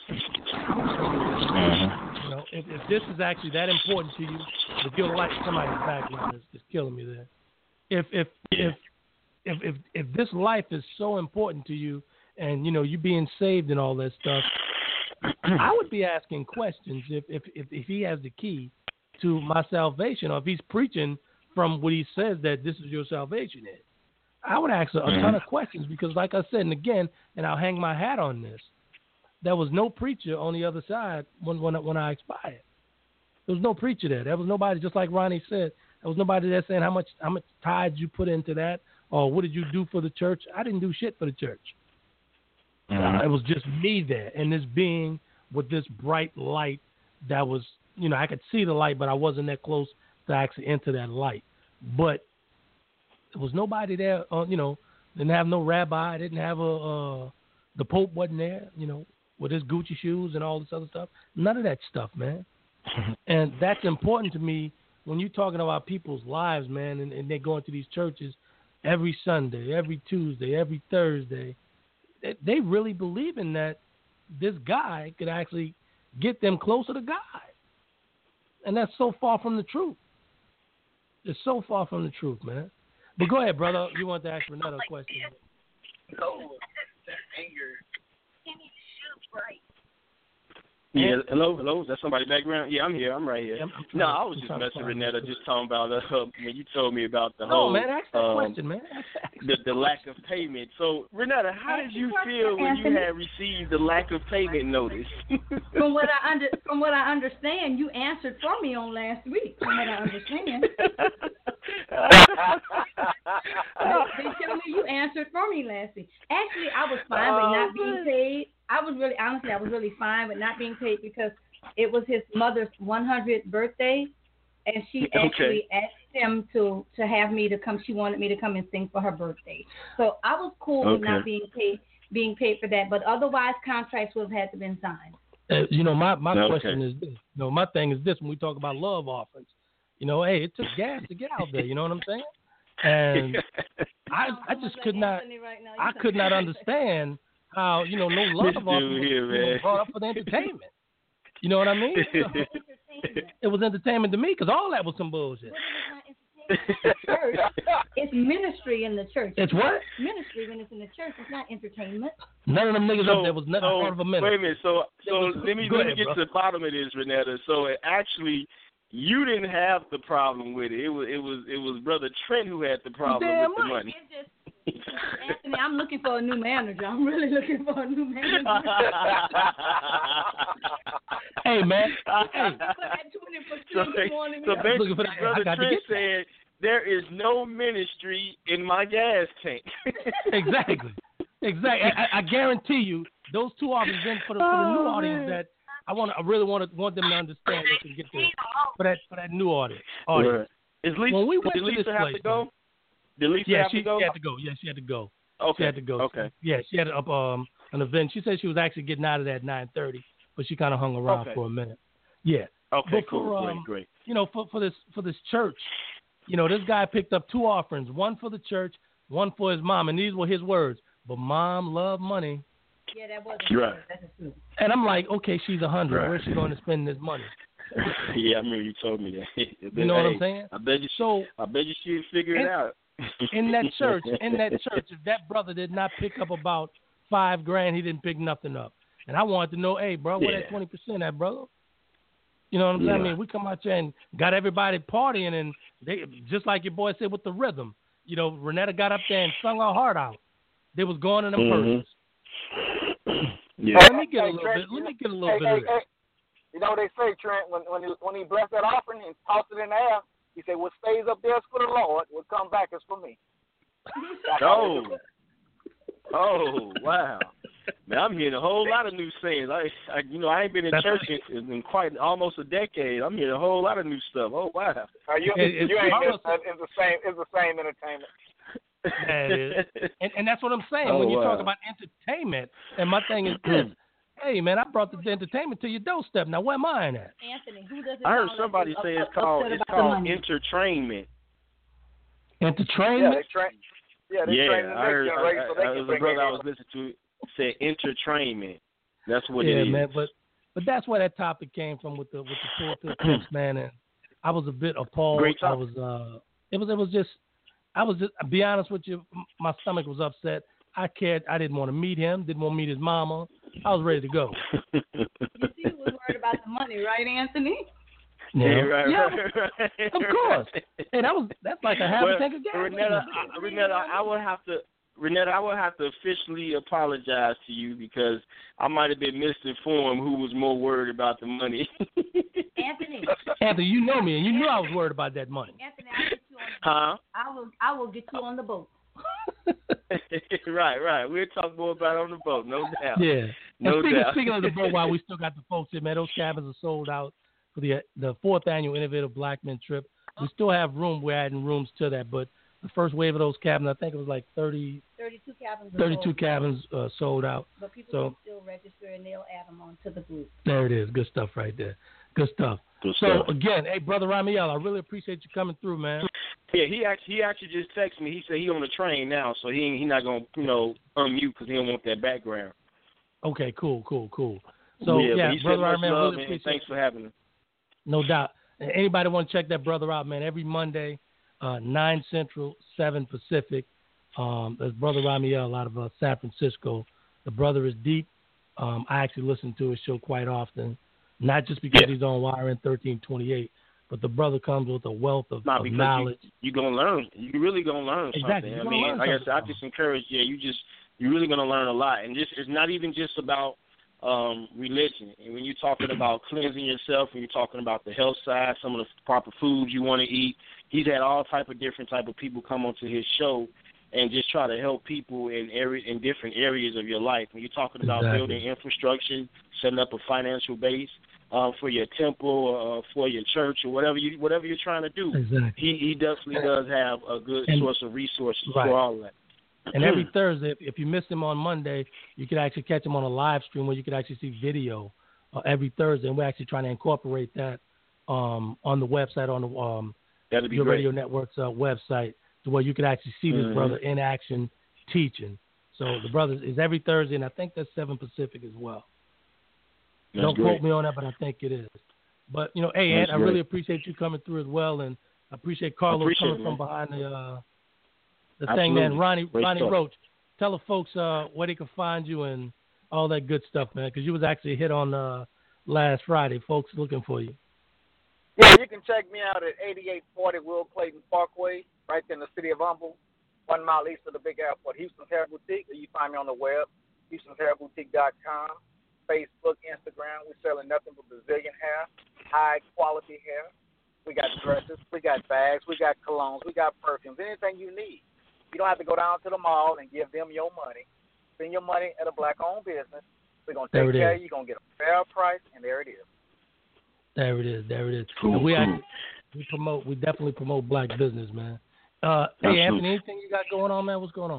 If this is actually that important to you, if your life, somebody's background is killing me there. If this life is so important to you, and you being saved and all that stuff, I would be asking questions if he has the key to my salvation, or if he's preaching from what he says that this is your salvation in. I would ask a ton of questions because, like I said, and again, and I'll hang my hat on this, there was no preacher on the other side when I expired. There was no preacher there. There was nobody, just like Ronnie said, there was nobody there saying how much tithes you put into that, or what did you do for the church. I didn't do shit for the church. It was just me there, and this being with this bright light that was, I could see the light, but I wasn't that close to actually enter that light. But there was nobody there, didn't have no rabbi, didn't have the Pope wasn't there, with his Gucci shoes and all this other stuff. None of that stuff, man. And that's important to me when you're talking about people's lives, man, and they're going to these churches every Sunday, every Tuesday, every Thursday. They really believe in that this guy could actually get them closer to God. And that's so far from the truth. It's so far from the truth, man. But go ahead, brother. You want to ask another question? Yeah, hello. Is that somebody background? Yeah, I'm here. I'm right here. No, I was just messing with Renetta, just talking about when you told me about the whole. Oh man, ask that question, man. The lack of payment. So, Renetta, how did you feel when you had received the lack of payment notice? From what I understand, you answered for me on last week. From what I understand, they tell me you answered for me last week. Actually, I was fine with not being paid. I was really fine with not being paid because it was his mother's 100th birthday, and she actually asked him to have me to come. She wanted me to come and sing for her birthday. So I was cool with not being paid for that. But otherwise, contracts would have had to been signed. My question is this. My thing is this: when we talk about love offerings, hey, it took gas to get out there. You know what I'm saying? And I just could not. I could not understand how no love offerings brought up for the entertainment. You know what I mean? It was entertainment to me because all that was some bullshit. Church. It's ministry in the church. It's what? Ministry when it's in the church. It's not entertainment. None of them niggas up there was nothing part of a ministry. Wait a minute. So let me get to the bottom of this, Renetta. So actually, you didn't have the problem with it. It was Brother Trent who had the problem with the money. Anthony, I'm looking for a new manager. I'm really looking for a new manager. Hey, man. So basically, Brother Trent said, there is no ministry in my gas tank. Exactly. I guarantee you, those two officers for the new audience that I really want them to understand they can get this for that new audience. Right. Is Lisa, when we went did to Lisa this have place, to go? Did Lisa have to go? She had to go. Yeah, she had to go. Okay. She had to go. Okay. Yeah, she had an event. She said she was actually getting out of that at 9:30, but she kind of hung around for a minute. Yeah. Okay. But cool. Great. For this church, this guy picked up two offerings, one for the church, one for his mom, and these were his words. But mom loved money. Yeah, that wasn't right. True. And I'm like, okay, she's 100. Right. Where's she going to spend this money? Yeah, I remember you told me that. You know what I'm saying? I bet you she'd figure it out. in that church, if that brother did not pick up about $5,000, he didn't pick nothing up. And I wanted to know, hey, bro, where that 20% at, brother? You know what I'm saying? I mean, we come out there and got everybody partying, and they just like your boy said with the rhythm. Renetta got up there and sung her heart out. They was going in them purses. Yeah. Let me get a little bit. Let me get a little bit of this. You know they say, Trent, when he blessed that offering and tossed it in the air, he said, "What stays up there is for the Lord. What comes back is for me." Oh, wow. Man, I'm hearing a whole lot of new sayings. I ain't been in church in quite almost a decade. I'm hearing a whole lot of new stuff. Oh, wow. You ain't missed that. It's the same entertainment. That is. And that's what I'm saying. When you talk about entertainment, and my thing is this. Hey, man, I brought the entertainment to your doorstep. Now, where am I at? Anthony, who does it? I heard somebody say it's called entertainment. Entertainment? They train the next generation so they can bring brother I was listening to said entertainment. That's what it is. Yeah, man, but that's where that topic came from with the pulpit text, man. And I was a bit appalled. Great topic. It was just to be honest with you, my stomach was upset. I didn't want to meet him, didn't want to meet his mama. I was ready to go. You see who was worried about the money, right, Anthony? Yeah, right. Of course. Hey, that's like a half a tank of gas. Renetta, I will have to officially apologize to you because I might have been misinformed who was more worried about the money. Anthony, you know me, and you knew I was worried about that money. Anthony, I'll get you on the boat. I will get you on the boat. Right. We'll talk more about it on the boat, no doubt. Yeah. No doubt. Speaking of the boat, while we still got the folks here, man, those cabins are sold out for the 4th annual Innovative Black Men Trip. We still have room. We're adding rooms to that, but the first wave of those cabins, I think it was like 32 cabins sold out. But people can still register, and they'll add them on to the group. There it is. Good stuff right there. Good stuff. Again, hey, Brother Ramiel, I really appreciate you coming through, man. Yeah, he actually just texted me. He said he on the train now, so he not gonna unmute because he don't want that background. Okay, cool. So yeah, Brother Ramiel, really appreciate. Thanks for having me. No doubt. And anybody want to check that brother out, man? Every Monday, 9 Central, 7 Pacific. There's Brother Ramiel out of San Francisco. The brother is deep. I actually listen to his show quite often. Not just because he's on YRN 1328, but the brother comes with a wealth of knowledge. You're going to learn. You're really going to learn exactly. something. I mean, like I said, I just encourage, you're really going to learn a lot. And it's not even just about religion. And when you're talking about cleansing yourself, when you're talking about the health side, some of the proper foods you want to eat, he's had all different type of people come onto his show and just try to help people in different areas of your life. When you're talking about building infrastructure, setting up a financial base for your temple, for your church, or whatever you're trying to do, he definitely does have a good source of resources for all of that. And every Thursday, if you miss him on Monday, you can actually catch him on a live stream where you can actually see video every Thursday. And we're actually trying to incorporate that on the website, on the Your Radio Network's website, to where you can actually see this brother in action teaching. So the brother is every Thursday, and I think that's 7 Pacific as well. Don't quote me on that, but I think it is. But, hey, Ed, I really appreciate you coming through as well, and I appreciate Carlos coming from behind the thing, man. Ronnie Roach, tell the folks where they can find you and all that good stuff, man, because you was actually hit on last Friday. Folks looking for you. Yeah, you can check me out at 8840 Will Clayton Parkway, right there in the city of Humble, 1 mile east of the big airport. Houston's Hair Boutique, or you find me on the web, Houston'sHairBoutique.com, Facebook, Instagram. We're selling nothing but Brazilian hair, high-quality hair. We got dresses, we got bags, we got colognes, we got perfumes, anything you need. You don't have to go down to the mall and give them your money. Spend your money at a black-owned business. We're going to take care of you. You're going to get a fair price, and there it is. There it is. Cool, we definitely promote black business, man. Hey, Anthony, anything you got going on, man? What's going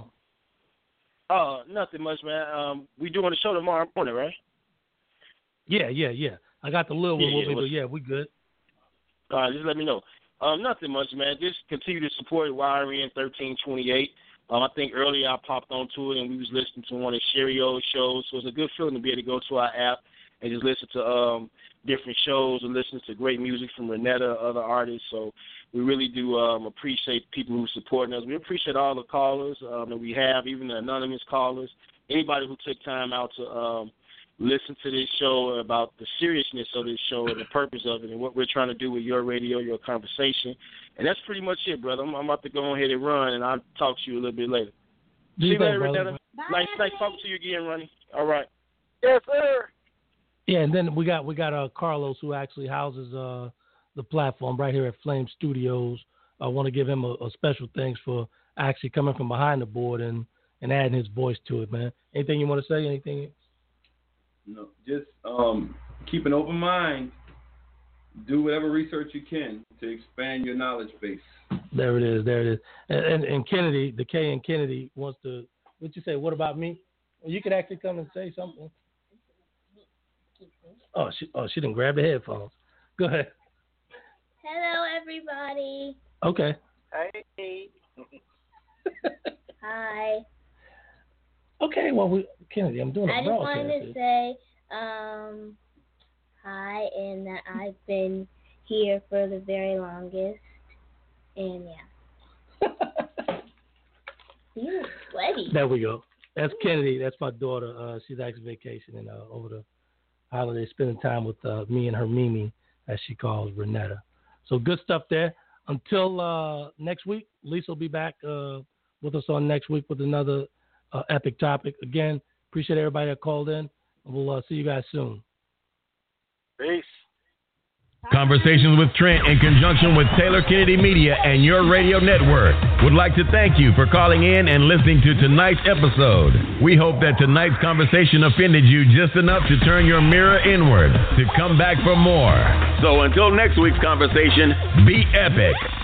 on? Nothing much, man. We doing the show tomorrow morning, right? Yeah. I got the little one with me, but yeah, we good. All right, just let me know. Nothing much, man. Just continue to support YRN 1328. I think earlier I popped onto it and we was listening to one of Sherry O's shows, so it's a good feeling to be able to go to our app and just listen to different shows and listen to great music from Renetta, other artists. So we really do appreciate people who are supporting us. We appreciate all the callers that we have, even the anonymous callers, anybody who took time out to listen to this show, about the seriousness of this show and the purpose of it and what we're trying to do with your radio, your conversation. And that's pretty much it, brother. I'm about to go ahead and run, and I'll talk to you a little bit later. See you later, Renetta. Nice talking to you again, Ronnie. All right. Yes, sir. Yeah, and then we got Carlos, who actually houses the platform right here at Flame Studios. I want to give him a special thanks for actually coming from behind the board and adding his voice to it, man. Anything you want to say? Anything? No, just keep an open mind. Do whatever research you can to expand your knowledge base. There it is. And Kennedy, the K in Kennedy wants to. What'd you say? What about me? Well, you could actually come and say something. She didn't grab the headphones. Go ahead. Hello, everybody. Okay. Hey. Hi. Okay, well, Kennedy, I'm doing a broadcast. I just wanted to say hi, and that I've been here for the very longest, and yeah. You're sweaty. There we go. That's Kennedy. That's my daughter. She's actually vacationing over the holiday, spending time with me and her Mimi, as she calls Renetta. So good stuff there. Until next week, Lisa will be back with us on next week with another epic topic. Again, appreciate everybody that called in. We'll see you guys soon. Peace. Conversations with Trent, in conjunction with Taylor Kennedy Media and your radio network, would like to thank you for calling in and listening to tonight's episode. We hope that tonight's conversation offended you just enough to turn your mirror inward, to come back for more. So until next week's conversation, be epic.